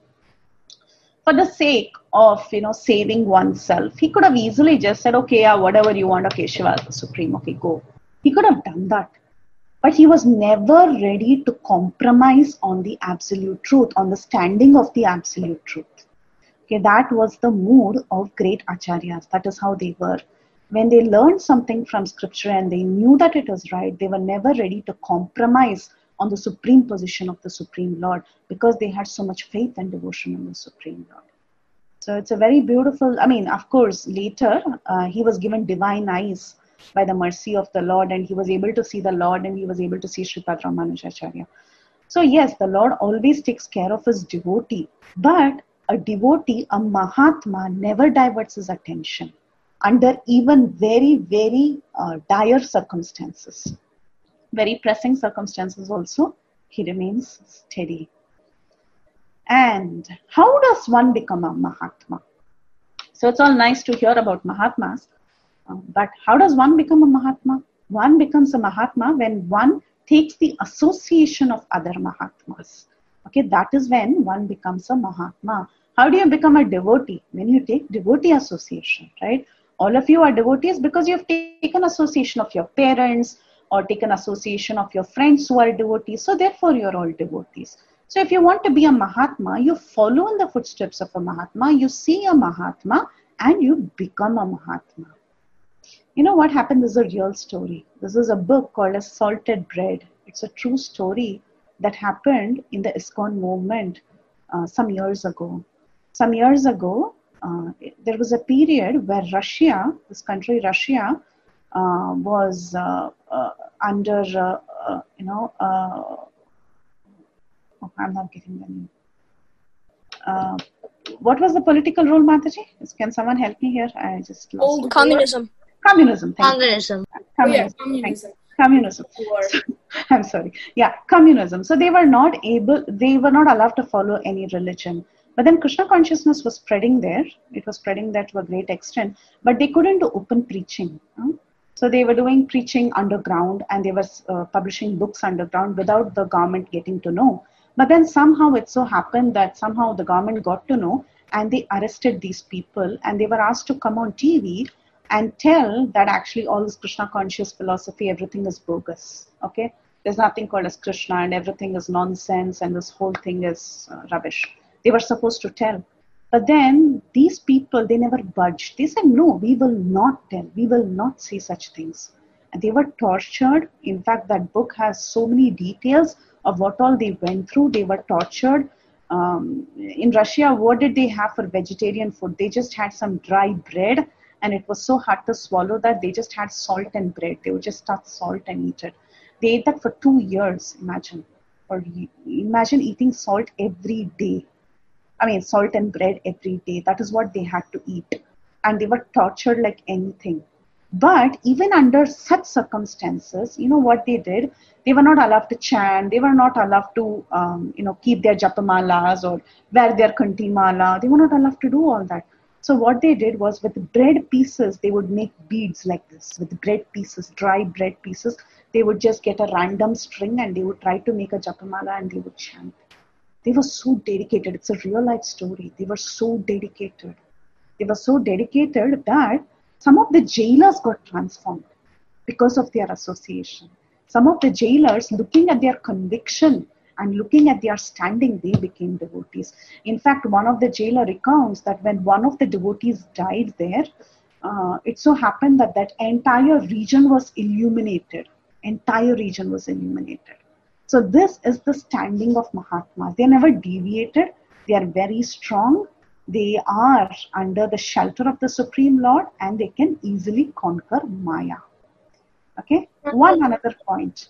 For the sake of, saving oneself, he could have easily just said, okay, yeah, whatever you want, okay, Shiva is the Supreme, okay, go. He could have done that. But he was never ready to compromise on the absolute truth, on the standing of the absolute truth. Okay, that was the mood of great acharyas. That is how they were. When they learned something from scripture and they knew that it was right, they were never ready to compromise on the supreme position of the Supreme Lord because they had so much faith and devotion in the Supreme Lord. So it's a very beautiful, of course, later he was given divine eyes by the mercy of the Lord, and he was able to see the Lord, and he was able to see Sripad Ramanujacharya. So yes, the Lord always takes care of his devotee, but a devotee, a Mahatma, never diverts his attention under even very, very dire circumstances. Very pressing circumstances also, he remains steady. And how does one become a Mahatma? So it's all nice to hear about Mahatmas, but how does one become a Mahatma? One becomes a Mahatma when one takes the association of other Mahatmas. Okay, that is when one becomes a Mahatma. How do you become a devotee? When you take devotee association, right? All of you are devotees because you have taken association of your parents or taken association of your friends who are devotees. So therefore you're all devotees. So if you want to be a Mahatma, you follow in the footsteps of a Mahatma, you see a Mahatma and you become a Mahatma. You know what happened? This is a real story. This is a book called as Salted Bread. It's a true story that happened in the ISKCON movement some years ago. Some years ago, there was a period where Russia, this country Russia, was under, I'm not getting the name. What was the political rule, Mataji? Can someone help me here? I just lost it. Communism. Communism. Communism. Communism. Communism. I'm sorry. Yeah, communism. So they were not allowed to follow any religion. But then Krishna consciousness was spreading there. It was spreading there to a great extent. But they couldn't do open preaching. So they were doing preaching underground and they were publishing books underground without the government getting to know. But then somehow it so happened that somehow the government got to know and they arrested these people and they were asked to come on TV and tell that actually all this Krishna conscious philosophy, everything is bogus. Okay, there's nothing called as Krishna and everything is nonsense and this whole thing is rubbish. They were supposed to tell. But then these people, they never budged. They said, no, we will not tell. We will not say such things. And they were tortured. In fact, that book has so many details of what all they went through. They were tortured. In Russia, what did they have for vegetarian food? They just had some dry bread. And it was so hard to swallow that they just had salt and bread. They would just touch salt and eat it. They ate that for 2 years, imagine. Or imagine eating salt every day. I mean, salt and bread every day. That is what they had to eat. And they were tortured like anything. But even under such circumstances, you know what they did? They were not allowed to chant. They were not allowed to, keep their japamalas or wear their kantimala. They were not allowed to do all that. So what they did was with bread pieces, they would make beads like this. With bread pieces, dry bread pieces, they would just get a random string and they would try to make a japamala and they would chant. They were so dedicated. It's a real life story. They were so dedicated. They were so dedicated that some of the jailers got transformed because of their association. Some of the jailers, looking at their conviction and looking at their standing, they became devotees. In fact, one of the jailer recounts that when one of the devotees died there, it so happened that that entire region was illuminated. Entire region was illuminated. So this is the standing of Mahatmas. They never deviated. They are very strong. They are under the shelter of the Supreme Lord and they can easily conquer Maya. Okay? One another point.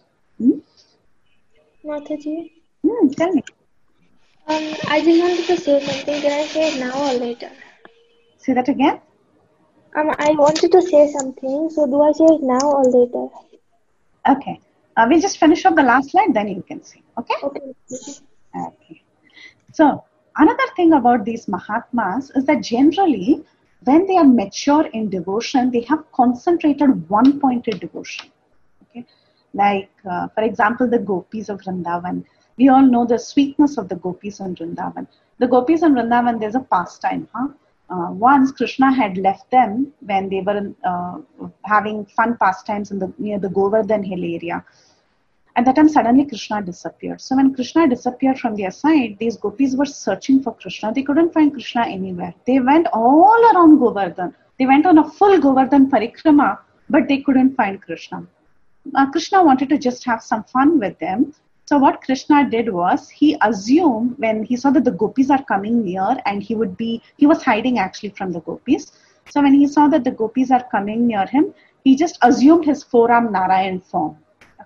Mataji? Tell me. I just wanted to say something. Can I say it now or later? Say that again. I wanted to say something. So do I say it now or later? Okay. We'll just finish up the last slide, then you can see. Okay? Okay. So, another thing about these Mahatmas is that generally, when they are mature in devotion, they have concentrated one-pointed devotion. Okay? Like, for example, the gopis of Vrindavan. We all know the sweetness of the gopis in Vrindavan. The gopis in Vrindavan, there's a pastime. Once Krishna had left them when they were having fun pastimes near the Govardhan hill area. At that time, suddenly Krishna disappeared. So when Krishna disappeared from their side, these gopis were searching for Krishna. They couldn't find Krishna anywhere. They went all around Govardhan. They went on a full Govardhan parikrama, but they couldn't find Krishna. Krishna wanted to just have some fun with them. So what Krishna did was, he assumed when he saw that the gopis are coming near and he was hiding actually from the gopis. So when he saw that the gopis are coming near him, he just assumed his forearm Narayan form.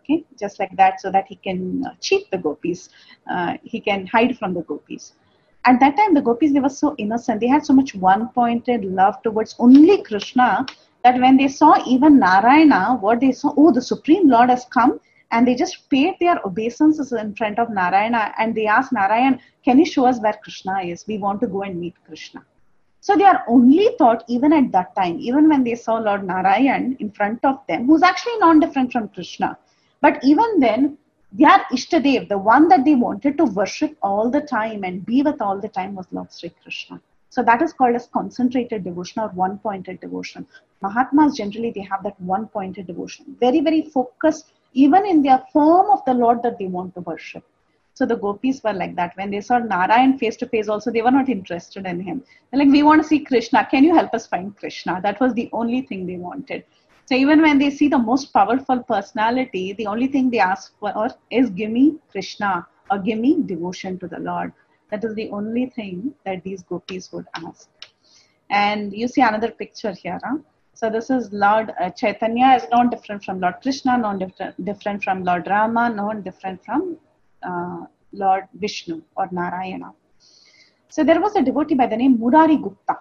Okay, just like that, so that he can cheat the gopis. He can hide from the gopis. At that time, the gopis, they were so innocent. They had so much one-pointed love towards only Krishna that when they saw even Narayana, what they saw, oh, the Supreme Lord has come, and they just paid their obeisances in front of Narayana, and they asked Narayan, can you show us where Krishna is? We want to go and meet Krishna. So their only thought, even at that time, even when they saw Lord Narayan in front of them, who's actually non-different from Krishna, but even then, their Ishtadev, the one that they wanted to worship all the time and be with all the time, was Lord Sri Krishna. So that is called as concentrated devotion or one-pointed devotion. Mahatmas generally, they have that one-pointed devotion. Very, very focused, even in their form of the Lord that they want to worship. So the gopis were like that. When they saw Narayan face to face also, they were not interested in him. They're like, we want to see Krishna. Can you help us find Krishna? That was the only thing they wanted. So even when they see the most powerful personality, the only thing they ask for is, give me Krishna, or give me devotion to the Lord. That is the only thing that these gopis would ask. And you see another picture here. Huh? So this is Lord Chaitanya is not different from Lord Krishna, not different from Lord Rama, not different from Lord Vishnu or Narayana. So there was a devotee by the name Murari Gupta.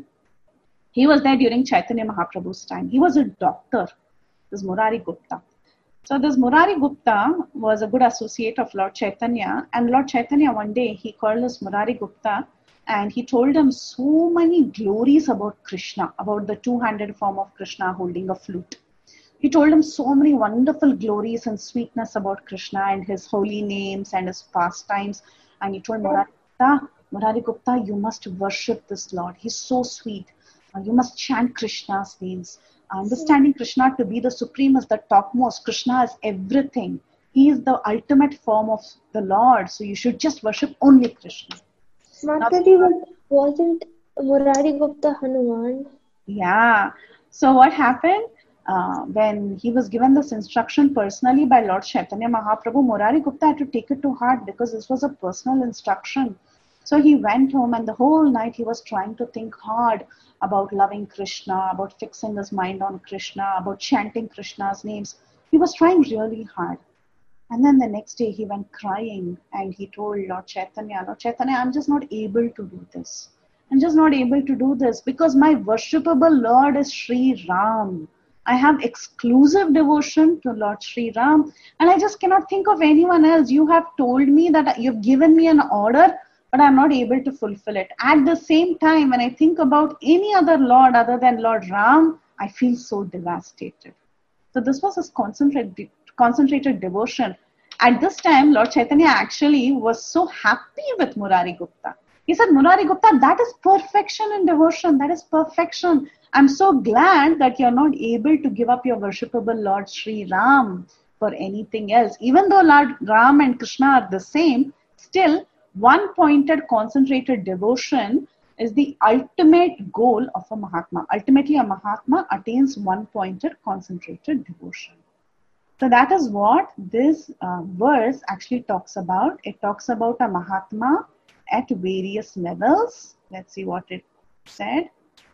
He was there during Chaitanya Mahaprabhu's time. He was a doctor, this Murari Gupta. So this Murari Gupta was a good associate of Lord Chaitanya, and Lord Chaitanya one day, he called this Murari Gupta and he told him so many glories about Krishna, about the two-handed form of Krishna holding a flute. He told him so many wonderful glories and sweetness about Krishna and his holy names and his pastimes. And he told Murari Gupta, you must worship this Lord. He's so sweet. You must chant Krishna's names. Understanding Krishna to be the supreme is the topmost. Krishna is everything. He is the ultimate form of the Lord. So you should just worship only Krishna. Mataji, wasn't Murari Gupta Hanuman? Yeah. So what happened? When he was given this instruction personally by Lord Chaitanya Mahaprabhu, Murari Gupta had to take it to heart because this was a personal instruction. So he went home and the whole night he was trying to think hard about loving Krishna, about fixing his mind on Krishna, about chanting Krishna's names. He was trying really hard. And then the next day he went crying and he told Lord Chaitanya, I'm just not able to do this. I'm just not able to do this because my worshipable Lord is Sri Ram. I have exclusive devotion to Lord Sri Ram and I just cannot think of anyone else. You have told me that you've given me an order, but I'm not able to fulfill it. At the same time, when I think about any other Lord other than Lord Ram, I feel so devastated. So this was his concentrated devotion. At this time, Lord Chaitanya actually was so happy with Murari Gupta. He said, Murari Gupta, that is perfection in devotion. That is perfection. I'm so glad that you're not able to give up your worshipable Lord Sri Ram for anything else. Even though Lord Ram and Krishna are the same, still one-pointed concentrated devotion is the ultimate goal of a Mahatma. Ultimately, a Mahatma attains one-pointed concentrated devotion. So that is what this verse actually talks about. It talks about a Mahatma at various levels. Let's see what it said.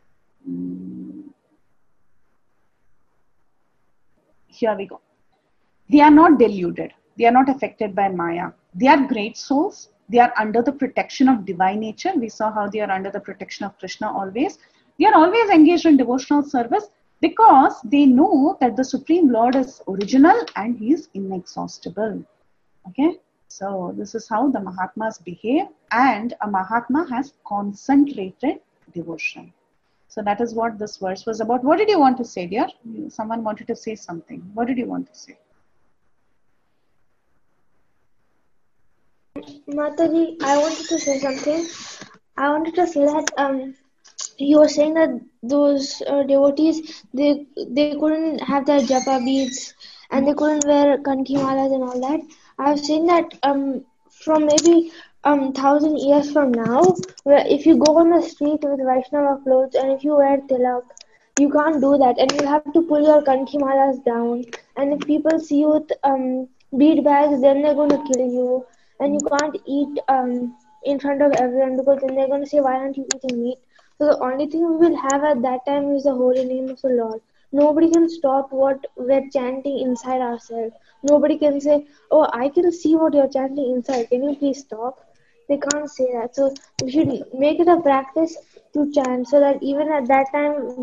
Here we go. They are not deluded. They are not affected by Maya. They are great souls. They are under the protection of divine nature. We saw how they are under the protection of Krishna always. They are always engaged in devotional service because they know that the Supreme Lord is original and He is inexhaustible. Okay, so this is how the Mahatmas behave, and a Mahatma has concentrated devotion. So that is what this verse was about. What did you want to say, dear? Someone wanted to say something. What did you want to say? Mataji, I wanted to say something. I wanted to say that you were saying that those devotees, they couldn't have their japa beads and they couldn't wear kanki malas and all that. I was saying that from maybe 1,000 years from now, where if you go on the street with Vaishnava clothes and if you wear tilak, you can't do that and you have to pull your kanki malas down. And if people see you with bead bags, then they're going to kill you. And you can't eat in front of everyone because then they're going to say, why aren't you eating meat? So the only thing we will have at that time is the holy name of the Lord. nobody can stop what we're chanting inside ourselves. Nobody can say, "Oh, I can see what you're chanting inside. Can you please stop?" They can't say that. So we should make it a practice to chant, so that even at that time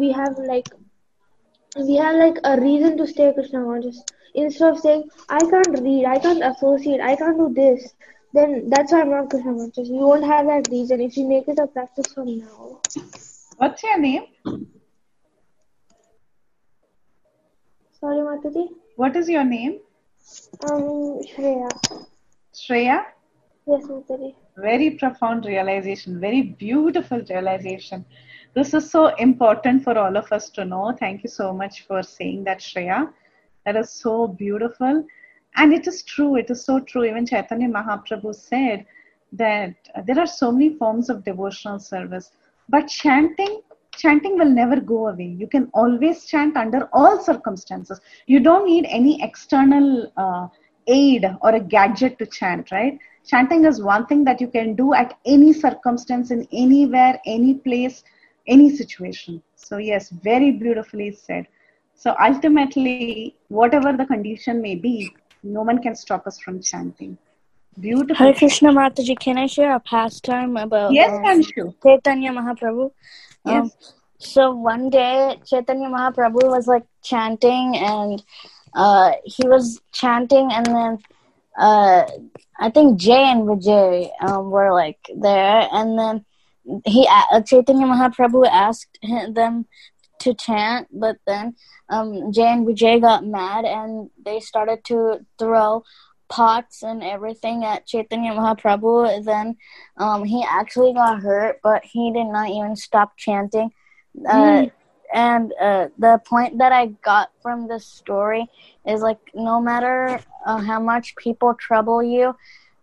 we have like a reason to stay Krishna conscious. Instead of saying, "I can't read, I can't associate, I can't do this," then that's why I'm not Krishna conscious. You won't have that reason if you make it a practice from now. What's your name? Sorry, Mataji. What is your name? Shreya. Shreya? Yes, Mataji. Very profound realization, very beautiful realization. This is so important for all of us to know. Thank you so much for saying that, Shreya. That is so beautiful. And it is true, it is so true. Even Chaitanya Mahaprabhu said that there are so many forms of devotional service, but chanting will never go away. You can always chant under all circumstances. You don't need any external aid or a gadget to chant, right? Chanting is one thing that you can do at any circumstance, in anywhere, any place, any situation. So yes, very beautifully said. So ultimately, whatever the condition may be, no one can stop us from chanting. Beautiful. Hare Krishna Mataji, can I share a pastime about Yes, Anshu. Chaitanya Mahaprabhu? Yes. So one day Chaitanya Mahaprabhu was like chanting, and he was chanting, and then I think Jay and Vijay were like there, and then Chaitanya Mahaprabhu asked them to chant, but then Jay and Vijay got mad and they started to throw pots and everything at Chaitanya Mahaprabhu. Then he actually got hurt, but he did not even stop chanting. And the point that I got from this story is like, no matter how much people trouble you,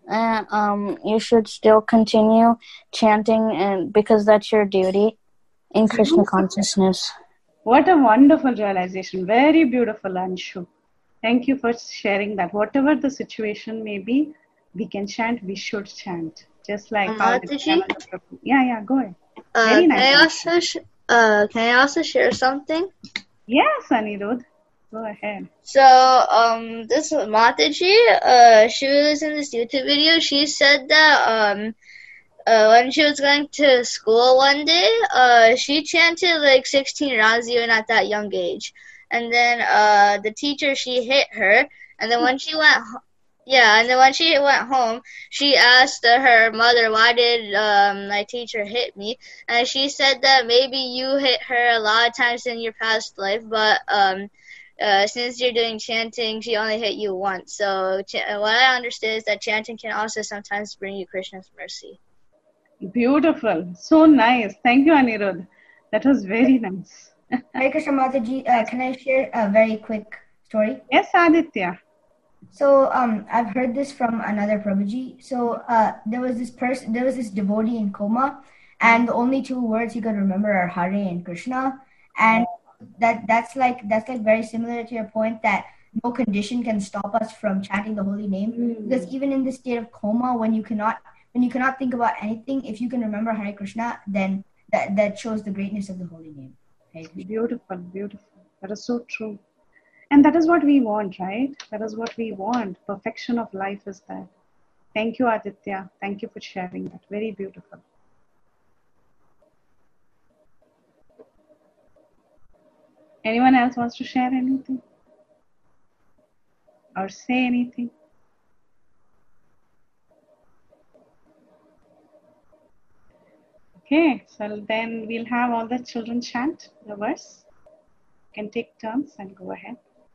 you should still continue chanting, and because that's your duty in Krishna consciousness. What a wonderful realization. Very beautiful, Anshu. Thank you for sharing that. Whatever the situation may be, we can chant, we should chant. Just like how Yeah, go ahead. Very nice. Can I also share something? Yes, Anirudh. Go ahead. So, this Mataji, she was in this YouTube video. She said that, when she was going to school one day, she chanted like 16 rounds even at that young age. And then, the teacher, she hit her. And then when she went home, she asked her mother, "Why did my teacher hit me?" And she said that maybe you hit her a lot of times in your past life, but since you're doing chanting, she only hit you once. So what I understand is that chanting can also sometimes bring you Krishna's mercy. Beautiful. So nice. Thank you, Anirudh. That was very nice. Hare Krishna Mataji, can I share a very quick story? Yes, Aditya. So I've heard this from another Prabhuji. So there was this devotee in coma, and the only two words he could remember are Hare and Krishna. And that's like very similar to your point that no condition can stop us from chanting the holy name. Because even in this state of coma, when you cannot think about anything, if you can remember Hare Krishna, then that shows the greatness of the holy name. Beautiful, beautiful. That is so true. And that is what we want, right? That is what we want. Perfection of life is that. Thank you, Aditya. Thank you for sharing that. Very beautiful. Anyone else wants to share anything? Or say anything? Okay, so then we'll have all the children chant the verse. You can take turns and go ahead.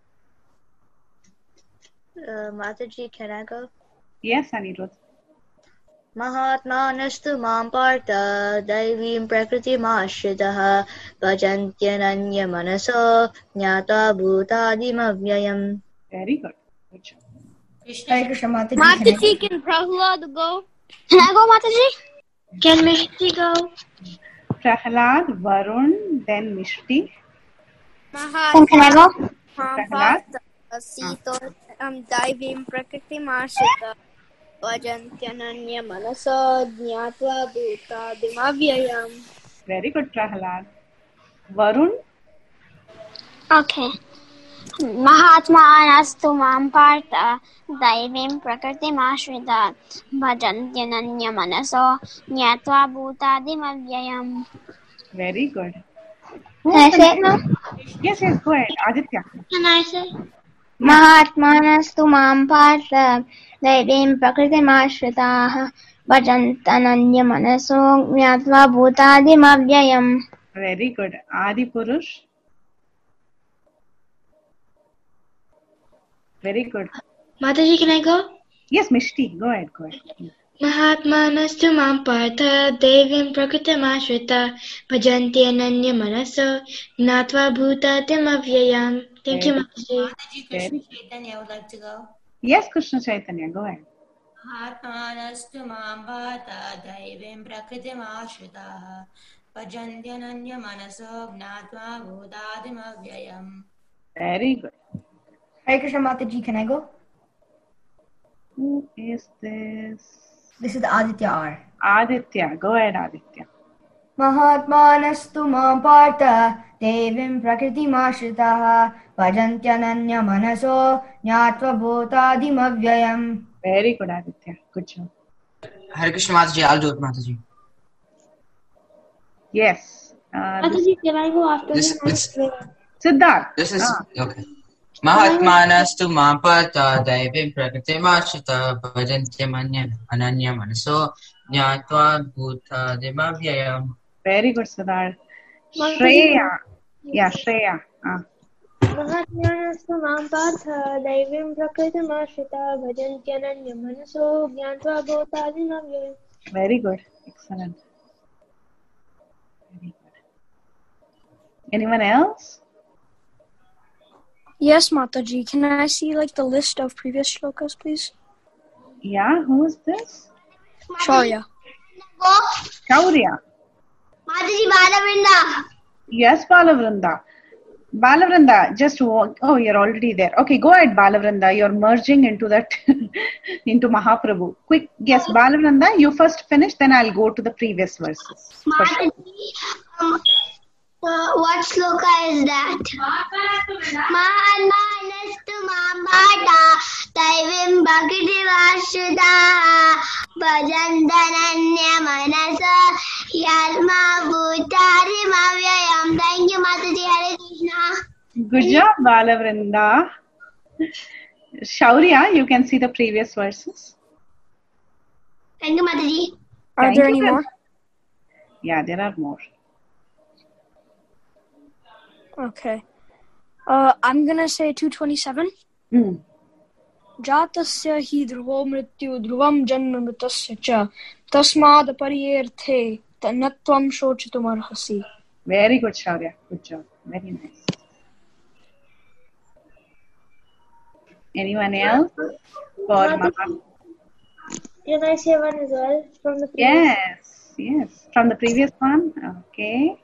Mataji, can I go? Yes, Anirudh. Mahatmanastu mam partha daivim prakritimashritah bhajantyananya manaso jnata bhutadim avyayam. Very good. Good job. Hare Krishna Mataji. Mataji, can Prahlad go? Can I go, Mataji? Can Mishti go? Prahlad, Varun, then Mishti. Then can I go? Prahlad. Sito daivim prakritimashritah bhajantyananya manaso jnatva bhutadim avyayam. Very good, Prahlad. Varun. Okay. Mahatmanastu mam partha daivim prakritimashritha bhajantyananya manaso nyatva bhutadim avyayam. Very good. Can I say it now? Yes, go ahead. Aditya. Can I say? Mahatmanastu mam partha daivim prakritimashritah bhajantananya manaso nyatva bhutadim avyayam. Very good. Adi Purush. Very good. Mataji, can I go? Yes, Mishti. Go ahead. Mahatmanastu mam partha devim prakritamashritah bhajanti ananya manaso gnatva bhutatim avyayam. Thank you, Mataji. Mataji, Krishna Chaitanya would like to go. Yes, Krishna Chaitanya. Go ahead. Mahatmanastu mam partha daivim prakritim ashritah bhajantyananya manaso gnatva bhutadim avyayam. Very good. Hare Krishna Mataji, can I go? Who is this? This is Aditya R. Aditya. Go ahead, Aditya. Mahatmanastu mam partha devim prakritim ashritah bhajantyananya manaso gnatva bhutadim avyayam. Very good, Aditya. Good job. Hare Krishna Mataji, I'll do it, Mataji. Yes. Mataji, can I go after This him? it's Siddharth. this is okay. Mahatmanastu mam partha daivim prakritimashritah bhajantyamanya ananya manaso nyatva bhutadim avyayam. Very good, Siddharth. Shreya. Yeah, Shreya. Mahatmanastu mam partha daivim prakritamashritah bhajantyananya manaso gnatva bhutadim avyayam. Very good. Excellent. Very good. Anyone else? Yes, Mataji. Can I see the list of previous shlokas, please? Yeah, who is this? Shaurya. Shaurya. Mataji, Balavrinda. Yes, Balavrinda. Balavrinda, just walk. Oh, you're already there. Okay, go ahead, Balavrinda. You're merging into that, into Mahaprabhu. Quick, yes, Balavrinda, you first finish, then I'll go to the previous verses. Mataji, what sloka is that? Mahatmanastu mam partha daivim prakritimashritah bhajantananya manasa yatma bhutadim avyayam. Thank you, Mataji. Hare Krishna. Good job, Balavrinda. Shaurya, you can see the previous verses. Thank you, Mataji. Are there any more? Yeah, there are more. Okay. I'm gonna say 227. Jatasya hi dhruvo mrityu dhruvam janma mritasya cha tasmad pariyerthe natvam shochitum arhasi. Very good, Shaurya. Good job. Very nice. Anyone else? Can I say one as well from the previous? Yes. From the previous one? Okay.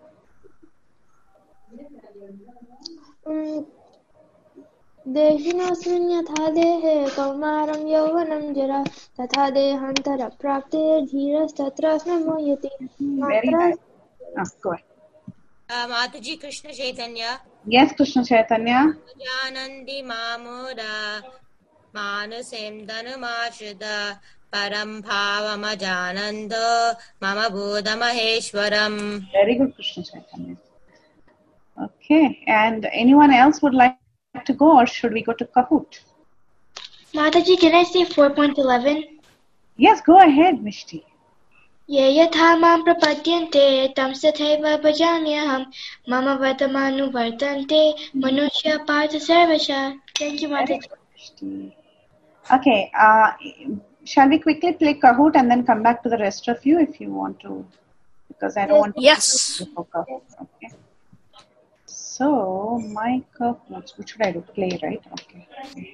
देहिनोऽस्मिन् यथा देहे कौमारं यौवनं जरा तथा देहान्तरप्राप्ते धीरस्तत्र मोह्यते. Very nice. Go ahead. Mataji, Krishna Chaitanya. Yes, Krishna Chaitanya. Janandi Mamuda Manasem Dhanumashida Param Bhavama Jananda Mama Buddha Maheshwaram. Very good, Krishna Chaitanya. Okay, and anyone else would like to go, or should we go to Kahoot? Mataji, can I say 4.11? Yes, go ahead, Mishti. ये यथा मां प्रपद्यन्ते तं तथैव भजाम्यहं मम वर्तमानुवर्तन्ते मनुष्य पार्थ सर्वशः. Thank you, Mataji. Okay, shall we quickly play Kahoot and then come back to the rest of you if you want to, because I don't want to. Yes. Okay. So, my Kahoot, what should I do? Play, right? Okay.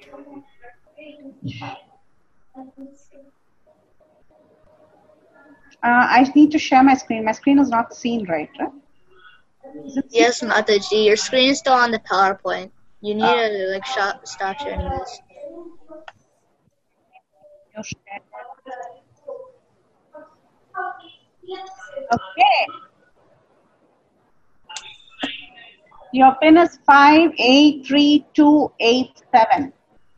I need to share my screen. My screen is not seen, right? Yes, Mataji, your screen is still on the PowerPoint. You need to stop sharing this. Okay. Your pin is 583287.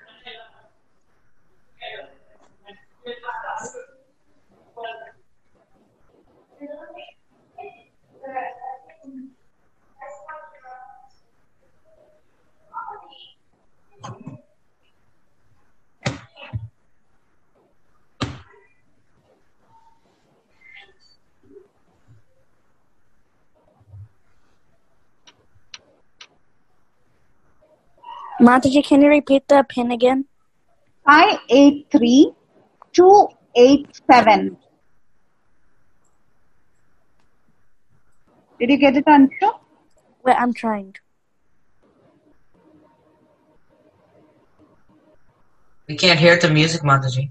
Mataji, can you repeat the pin again? 583287. Did you get it, Anshu? Wait, I'm trying. We can't hear the music, Mataji.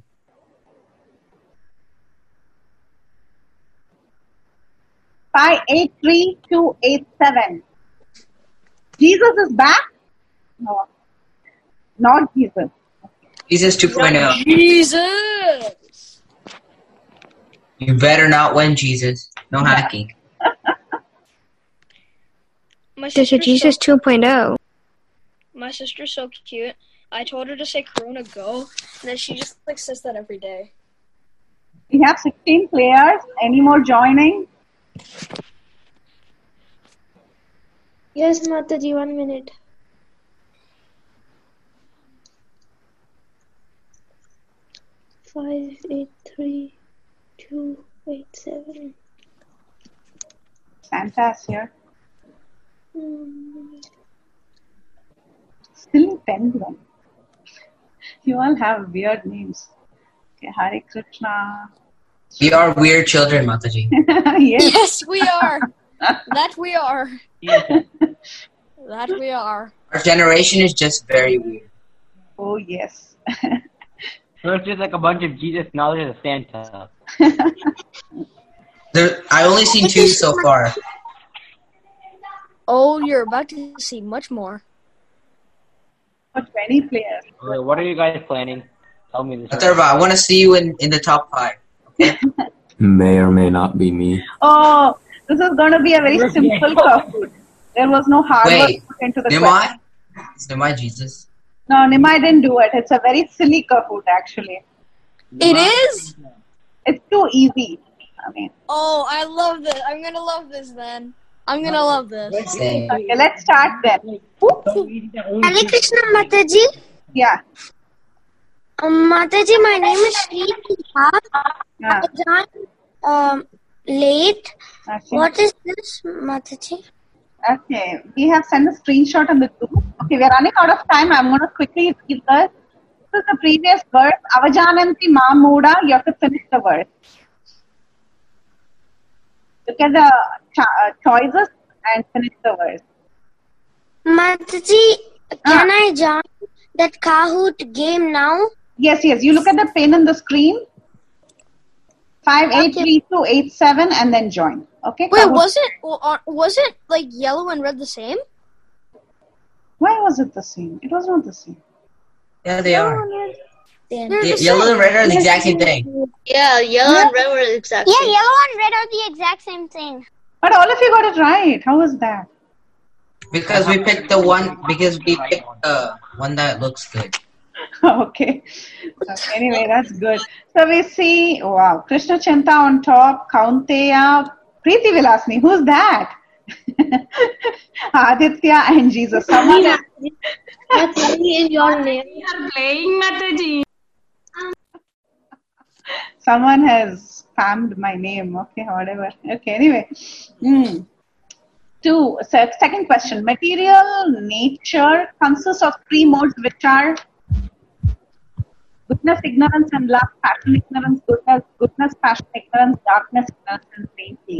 Five 583287. Jesus is back? No, not Jesus. Jesus 2.0. Jesus! You better not win, Jesus. No hacking. My This is sister's Jesus 2.0. My sister's so cute. I told her to say Corona Go, and then she just like says that every day. We have 16 players. Any more joining? Yes, Mataji, 1 minute. Five, 8, 3, 2, 8, 7. Santa's here. Mm. Still pendulum. You all have weird names. Okay, Hare Krishna. We are weird children, Mataji. Yes. Yes, we are. That we are. That we are. Our generation is just very weird. Oh, yes. So it's just like a bunch of Jesus and all there's a Santa. I only seen 2 so far. Oh, you're about to see much more. For 20 players. Okay, what are you guys planning? Tell me this. Atharva, I want to see you in the top 5. Okay? May or may not be me. Oh, this is going to be a very simple Kahoot. There was no hard work put into the question. Nimai? Is Nimai Jesus? No, Nimai didn't do it. It's a very silly Kahoot, actually. It is? It's too easy. I mean. Oh, I love this. I'm gonna love this then. I'm gonna love this. Okay, let's start then. Hare Krishna, Mataji. Yeah. Mataji, my name is Sri. Yeah. I'm late. Okay. What is this, Mataji? Okay, we have sent a screenshot on the group. Okay, we're running out of time. I'm going to quickly read this. This is the previous verse. Avajananti ma muda. You have to finish the verse. Look at the choices and finish the verse. Mataji, can I join that Kahoot game now? Yes, yes. You look at the pin on the screen. 583287 and then join. Okay. Wait, Kahoot. wasn't like yellow and red the same? Why was it the same? It was not the same. Yeah, they are. They're the Yellow and same. red are the exact same thing. Yeah, yellow and red were the exact Yeah, same. yellow and red are the exact same thing. But all of you got it right. How was that? Because we picked the one that looks good. Okay. Anyway, that's good. So we see, wow, Krishna Chinta on top, Kaunteya, Preeti Vilasni. Who's that? Aditya and Jesus. Mataji is your name. We are playing Mataji. Someone has spammed my name. Okay, whatever. Okay, anyway. Second question. Material nature consists of 3 modes, which are goodness, ignorance, and love. Passion, ignorance, goodness, passion, ignorance, darkness, ignorance, and faith.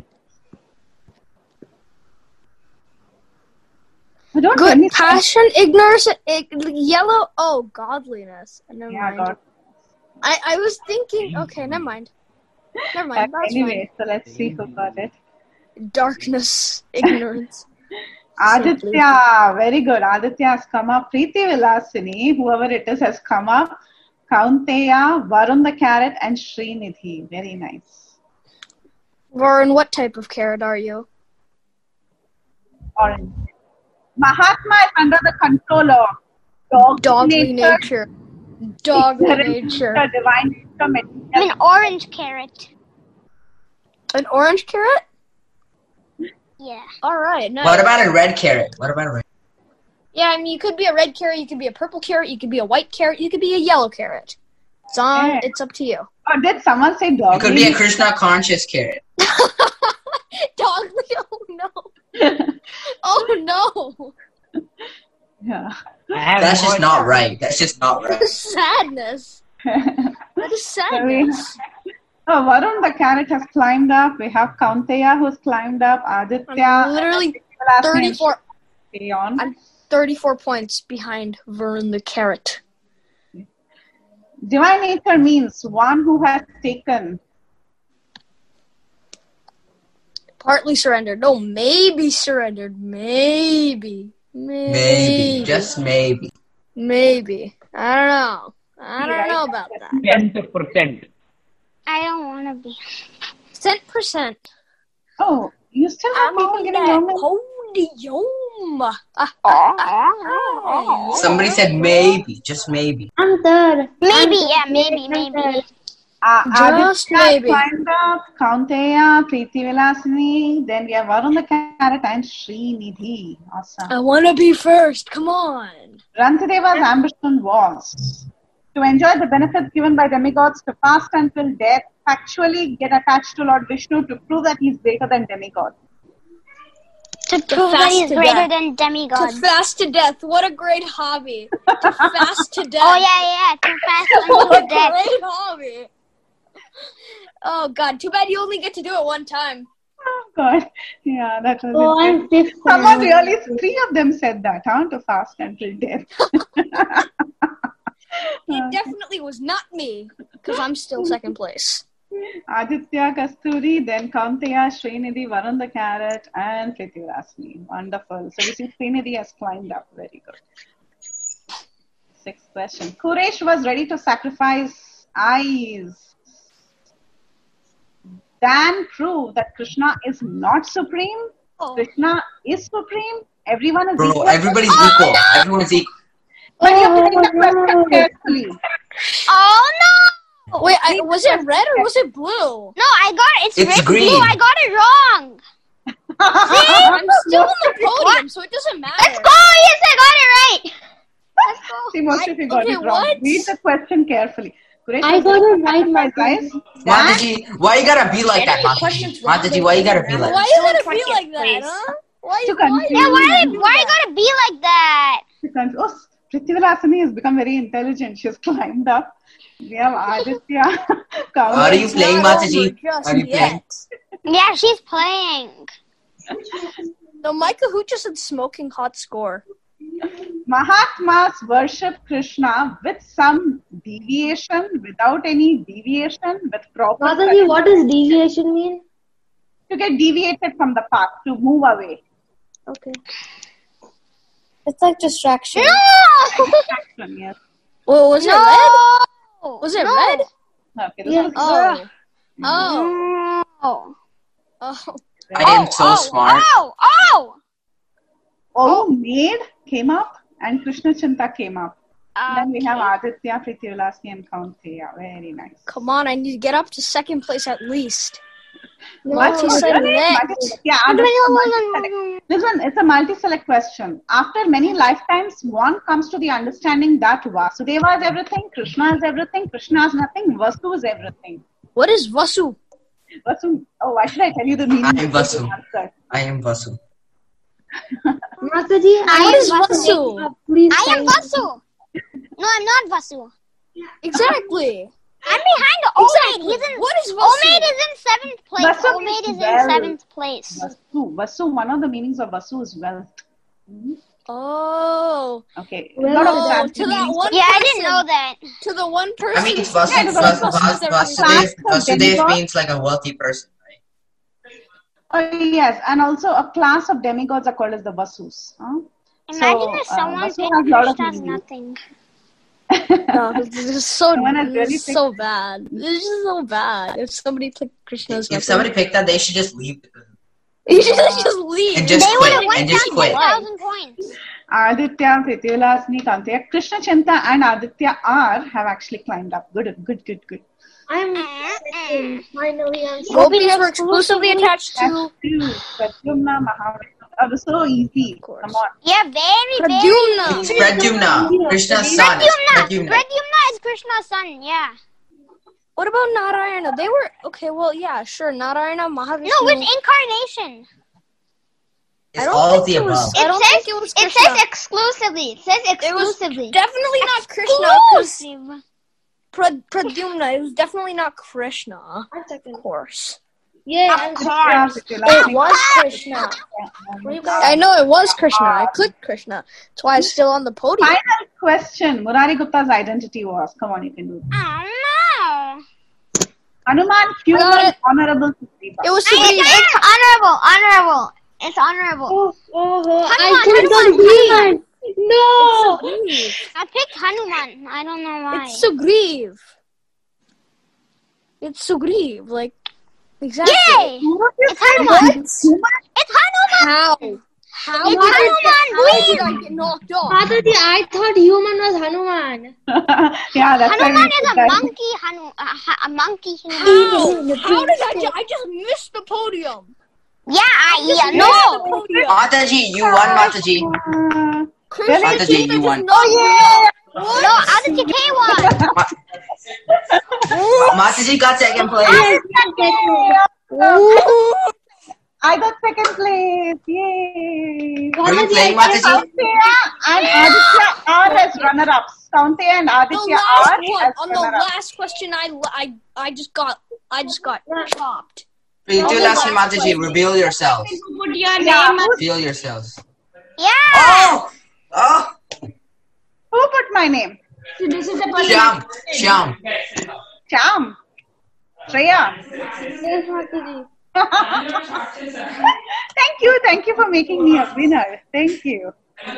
Good passion, ignorance, yellow. Oh, godliness. Never mind. God. I was thinking. Okay, never mind. Never mind. That's Anyway, so let's see who got it. fine. Darkness, ignorance. Aditya, very good. Aditya has come up. Preeti Vilasini, whoever it is, has come up. Kaunteya, Varun the carrot, and Srinidhi. Very nice. Warren, what type of carrot are you? Orange. Mahatma is under the control of Dogly nature. Dogly nature. The divine nature. An orange carrot. An orange carrot? Yeah. All right. Nice. What about a red carrot? What about a red? Yeah, I mean, you could be a red carrot, you could be a purple carrot, you could be a white carrot, you could be a yellow carrot. It's up to you. Or did someone say dog? It could be a Krishna conscious carrot. Dogly, oh no. Oh no. Yeah. That's just not right. That's just not right. Sadness. That is sadness. Oh, Varun the carrot has climbed up. We have Kaunteya who's climbed up. Aditya. I'm literally 34. On. I'm 34 points behind Varun the carrot. Divine nature means one who has taken. Partly surrendered. No, maybe surrendered. Maybe. Just maybe. Maybe. I don't know. I don't know about that. 10%. I don't want to be. 10%. Oh, you still have people getting Roman? Holy yom. Somebody said maybe. Just maybe. I'm third. Maybe, yeah, maybe. Just maybe. Climbed up, Kaunteya, Preeti Vilasini, then we have Varun the carrot and Srinidhi. Awesome. I want to be first. Come on. Rantadeva's ambition was to enjoy the benefits given by demigods, to fast until death, actually get attached to Lord Vishnu to prove that he's greater than demigod. To prove that he's greater than demigod. To fast to death. What a great hobby. To fast to death. Oh, yeah. To fast What until a death. great hobby. Oh, God. Too bad you only get to do it one time. Oh, God. Yeah, that was Oh, it. I'm fifth. Someone really, 3 of them said that, to fast until death. It definitely was not me, because I'm still second place. Aditya, Kasturi, then Kaunteya, Srinidhi, Varun the carrot, and Preeti Vilasini. Wonderful. So we see Srinidhi has climbed up. Very good. 6th question. Kuresh was ready to sacrifice eyes. Dan proved that Krishna is not supreme. Krishna is supreme. Everyone is equal. Everybody's equal. No! Everyone's equal. But you have to take the question carefully. Oh, no! Wait, was it red or was it blue? No, I got it. It's red green. Blue. I got it wrong. See? I'm still on the podium, so it doesn't matter. Let's go. Yes, I got it right. Let's go. See, most of you got it wrong. What? Read the question carefully. Kuresh I got it right, guys. Mataji, why you gotta be like that, Mataji? Mataji, why you gotta be like Why that? you gotta be like that, huh? Why you gotta be like that? Because, Preeti Vilasini has become very intelligent. She's climbed up. We have Aditya. Are you playing, Mataji? Are you playing? Yeah, she's playing. No, Micah Hooch just said smoking hot score. Mahatmas worship Krishna with some deviation, without any deviation, with proper. Mataji, what does deviation mean? To get deviated from the path, to move away. Okay. It's like distraction. No! Distraction, yes. Well, was it red? Was it red? Okay, this Yes. is Oh. I am so smart. Maid came up and Krishna Chinta came up. Then we have Aditya, Preeti Vilasini, and Kaunteya. Very nice. Come on, I need to get up to second place at least. Yeah, this one, it's a multi-select question. After many lifetimes, one comes to the understanding that Vasudeva is everything, Krishna is everything, Krishna is nothing, Vasu is everything. What is Vasu? Vasu. Oh, why should I tell you the meaning? I am Vasu. I am Vasu. Mataji, What is Vasu? I am Vasu. No, I'm not Vasu. Exactly. I'm behind Omaid. Exactly. What is Vasu? Omaid is in 7th place. Vasu Omaid is in well. 7th place. Vasu, one of the meanings of Vasu is wealth. Oh. Okay. To that one Yeah, I person. didn't know that. To the one person. I mean, Vasudev means like a wealthy person, right? Oh, yes. And also a class of demigods are called as the Vasus. Imagine if someone Vasu picked has a lot of Krishna as meaning. nothing. No, this is so really so bad. This is so bad. If somebody picked Krishna's If somebody picked that, they should just leave. You should just leave. And just They would quit. have won And just quit. 10,000 points. Aditya, Prithivilasni, Kanteya, Krishna Chinta and Aditya R have actually climbed up. Good. I'm finally on. Gopis were exclusively attached That's to true. Pradyumna, Mahavishnu. That was so easy. Come on. Yeah, very, Pradyumna. It's Pradyumna, Krishna's son. Pradyumna is Krishna's son, yeah. What about Narayana? They were okay. Well, yeah, sure. Narayana, Mahavishnu. No, with incarnation. It's all of the above. I don't think it was It Krishna. says exclusively. It says exclusively. Definitely not Krishna. 'Cause Pradyumna. It was definitely not Krishna. Of course. Yeah, It was Krishna. I know it was Krishna. I clicked Krishna. That's why it's still on the podium. Final question. Murari Gupta's identity was. Come on, you can do it. Oh, no. Hanuman, human, honorable Sugriva. It was It's honorable. It's honorable. I clicked on Hanuman. No. I picked Hanuman. I don't know why. It's Sugriv. It's Sugriv. Like, exactly. Yay! It's Hanuman. It's Hanuman. How? How it's Hanuman, How did I get knocked off? Mataji, I thought human was Hanuman. Yeah, that's Hanuman is a monkey. A monkey. Hanuman. How did I just missed the podium? Yeah, no. Mataji, you won, Mataji. Mataji, you won. No, Aditya K won. Mataji got second place. I got second place. Yay. Are you playing, Mataji? Kaunteya and Aditya R as runner-ups. Kaunteya and The Aditya last R one as on the runner-ups. last question, I just got chopped. Prithivilasni, Mataji, reveal yourselves. Put your name. Reveal yourselves. Yeah. Oh! Who put my name? So this is the person. Shyam. Cham. Shreya. Thank you for making me a winner. Thank you.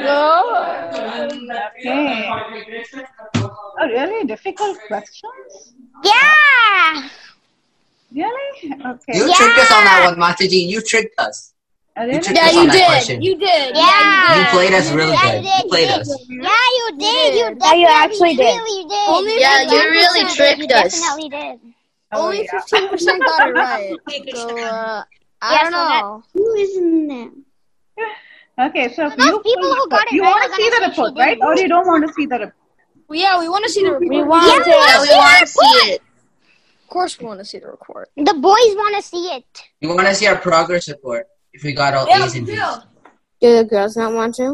Okay. Oh, really difficult questions? Yeah. Really? Okay. You tricked us on that one, Mataji. You tricked us. Really? You tricked us on that question. You did. Yeah. You played us really good. Yeah, You played us. Yeah, you did. You Yeah, you actually did. really did. Only Yeah, you really tricked us. Definitely did. Only 15% got it right. So, I don't know. Who is in there? Okay, so if Those you people who got it you right want are to see gonna the say report, she right? did. Or you don't want to see the report? Yeah, we want to see the report. We want to see it. Of course, we want to see the report. The boys want to see it. You want to see our progress report if we got all A's and B's. Do the girls not want to?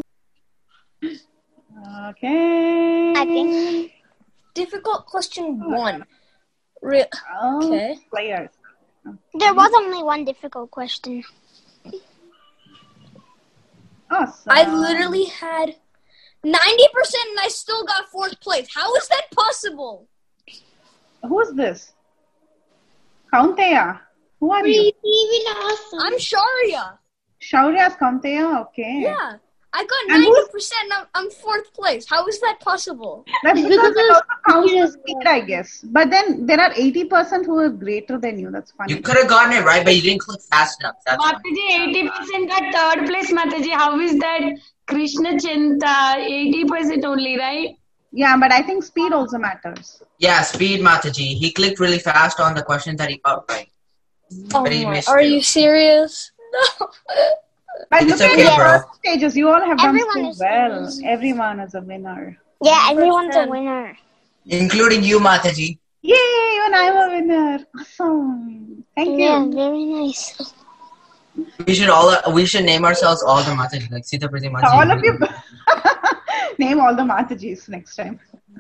Okay. I think. Difficult question 1. Okay. Players. There was only one difficult question. Awesome. I literally had 90% and I still got 4th place. How is that possible? Who's this? Kaunteya. Who are you? I'm Sharia. Shaurya's Kaunteya. Okay. Yeah. I got And who's- 90% and I'm 4th place. How is that possible? That's because it also counts as speed, I guess. But then there are 80% who are greater than you. That's funny. You could have gotten it right, but you didn't click fast enough. That's why. Mataji, 80% got third place, Mataji. How is that? Krishna Chinta, 80% only, right? Yeah, but I think speed also matters. Yeah, speed, Mataji. He clicked really fast on the questions that he got right. But he missed Are two. you serious? No. But It's look at okay, the bro. first stages. You all have Everyone done is so well. winners. Everyone is a winner. Yeah, everyone's a winner. Including you, Mataji. Yay! And I'm a winner. Awesome. Thank you. Yeah, very nice. We should name ourselves all the Mataji, like Sita Priti Mataji. So all of you name all the Matajis next time.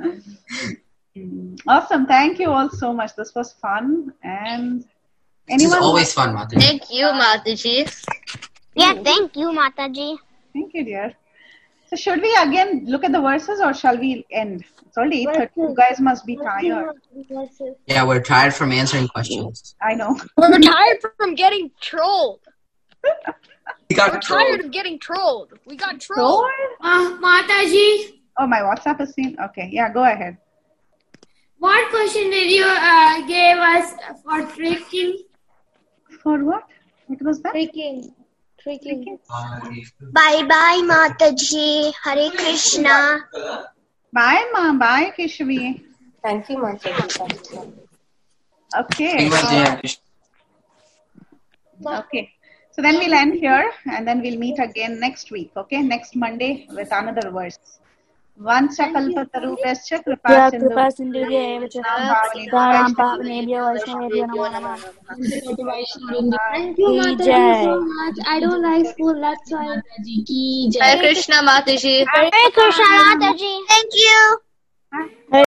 Awesome. Thank you all so much. This was fun. And This is anyone always fun, Mataji. Thank you, Mataji. Yeah, thank you, Mataji. Thank you, dear. So should we again look at the verses or shall we end? It's already 8:30. You guys must be tired. Yeah, we're tired from answering questions. I know. We're tired from getting trolled. We got We're trolled. tired of getting trolled. We got trolled. Mataji, Oh, my WhatsApp is seen. Okay. Yeah, go ahead. what question did you give us for tricking? For what? What was that? Bye bye, Mataji. Hare Krishna. Bye, Ma. Bye, Keshvi. Thank you, Mataji. Okay. Okay. So then we'll end here and then we'll meet again next week. Okay. Next Monday with another verse. Vancha kalpatarubhascha Yeah, kripa Kripa Sindhuvya eva cha Sitaram Pavanebhyo Vaishnavebhyo Namo Namah. Thank you, Mataji, so much. I don't like school, that's why. Hare Krishna, Mataji. Hare Krishna, Mataji. Thank you.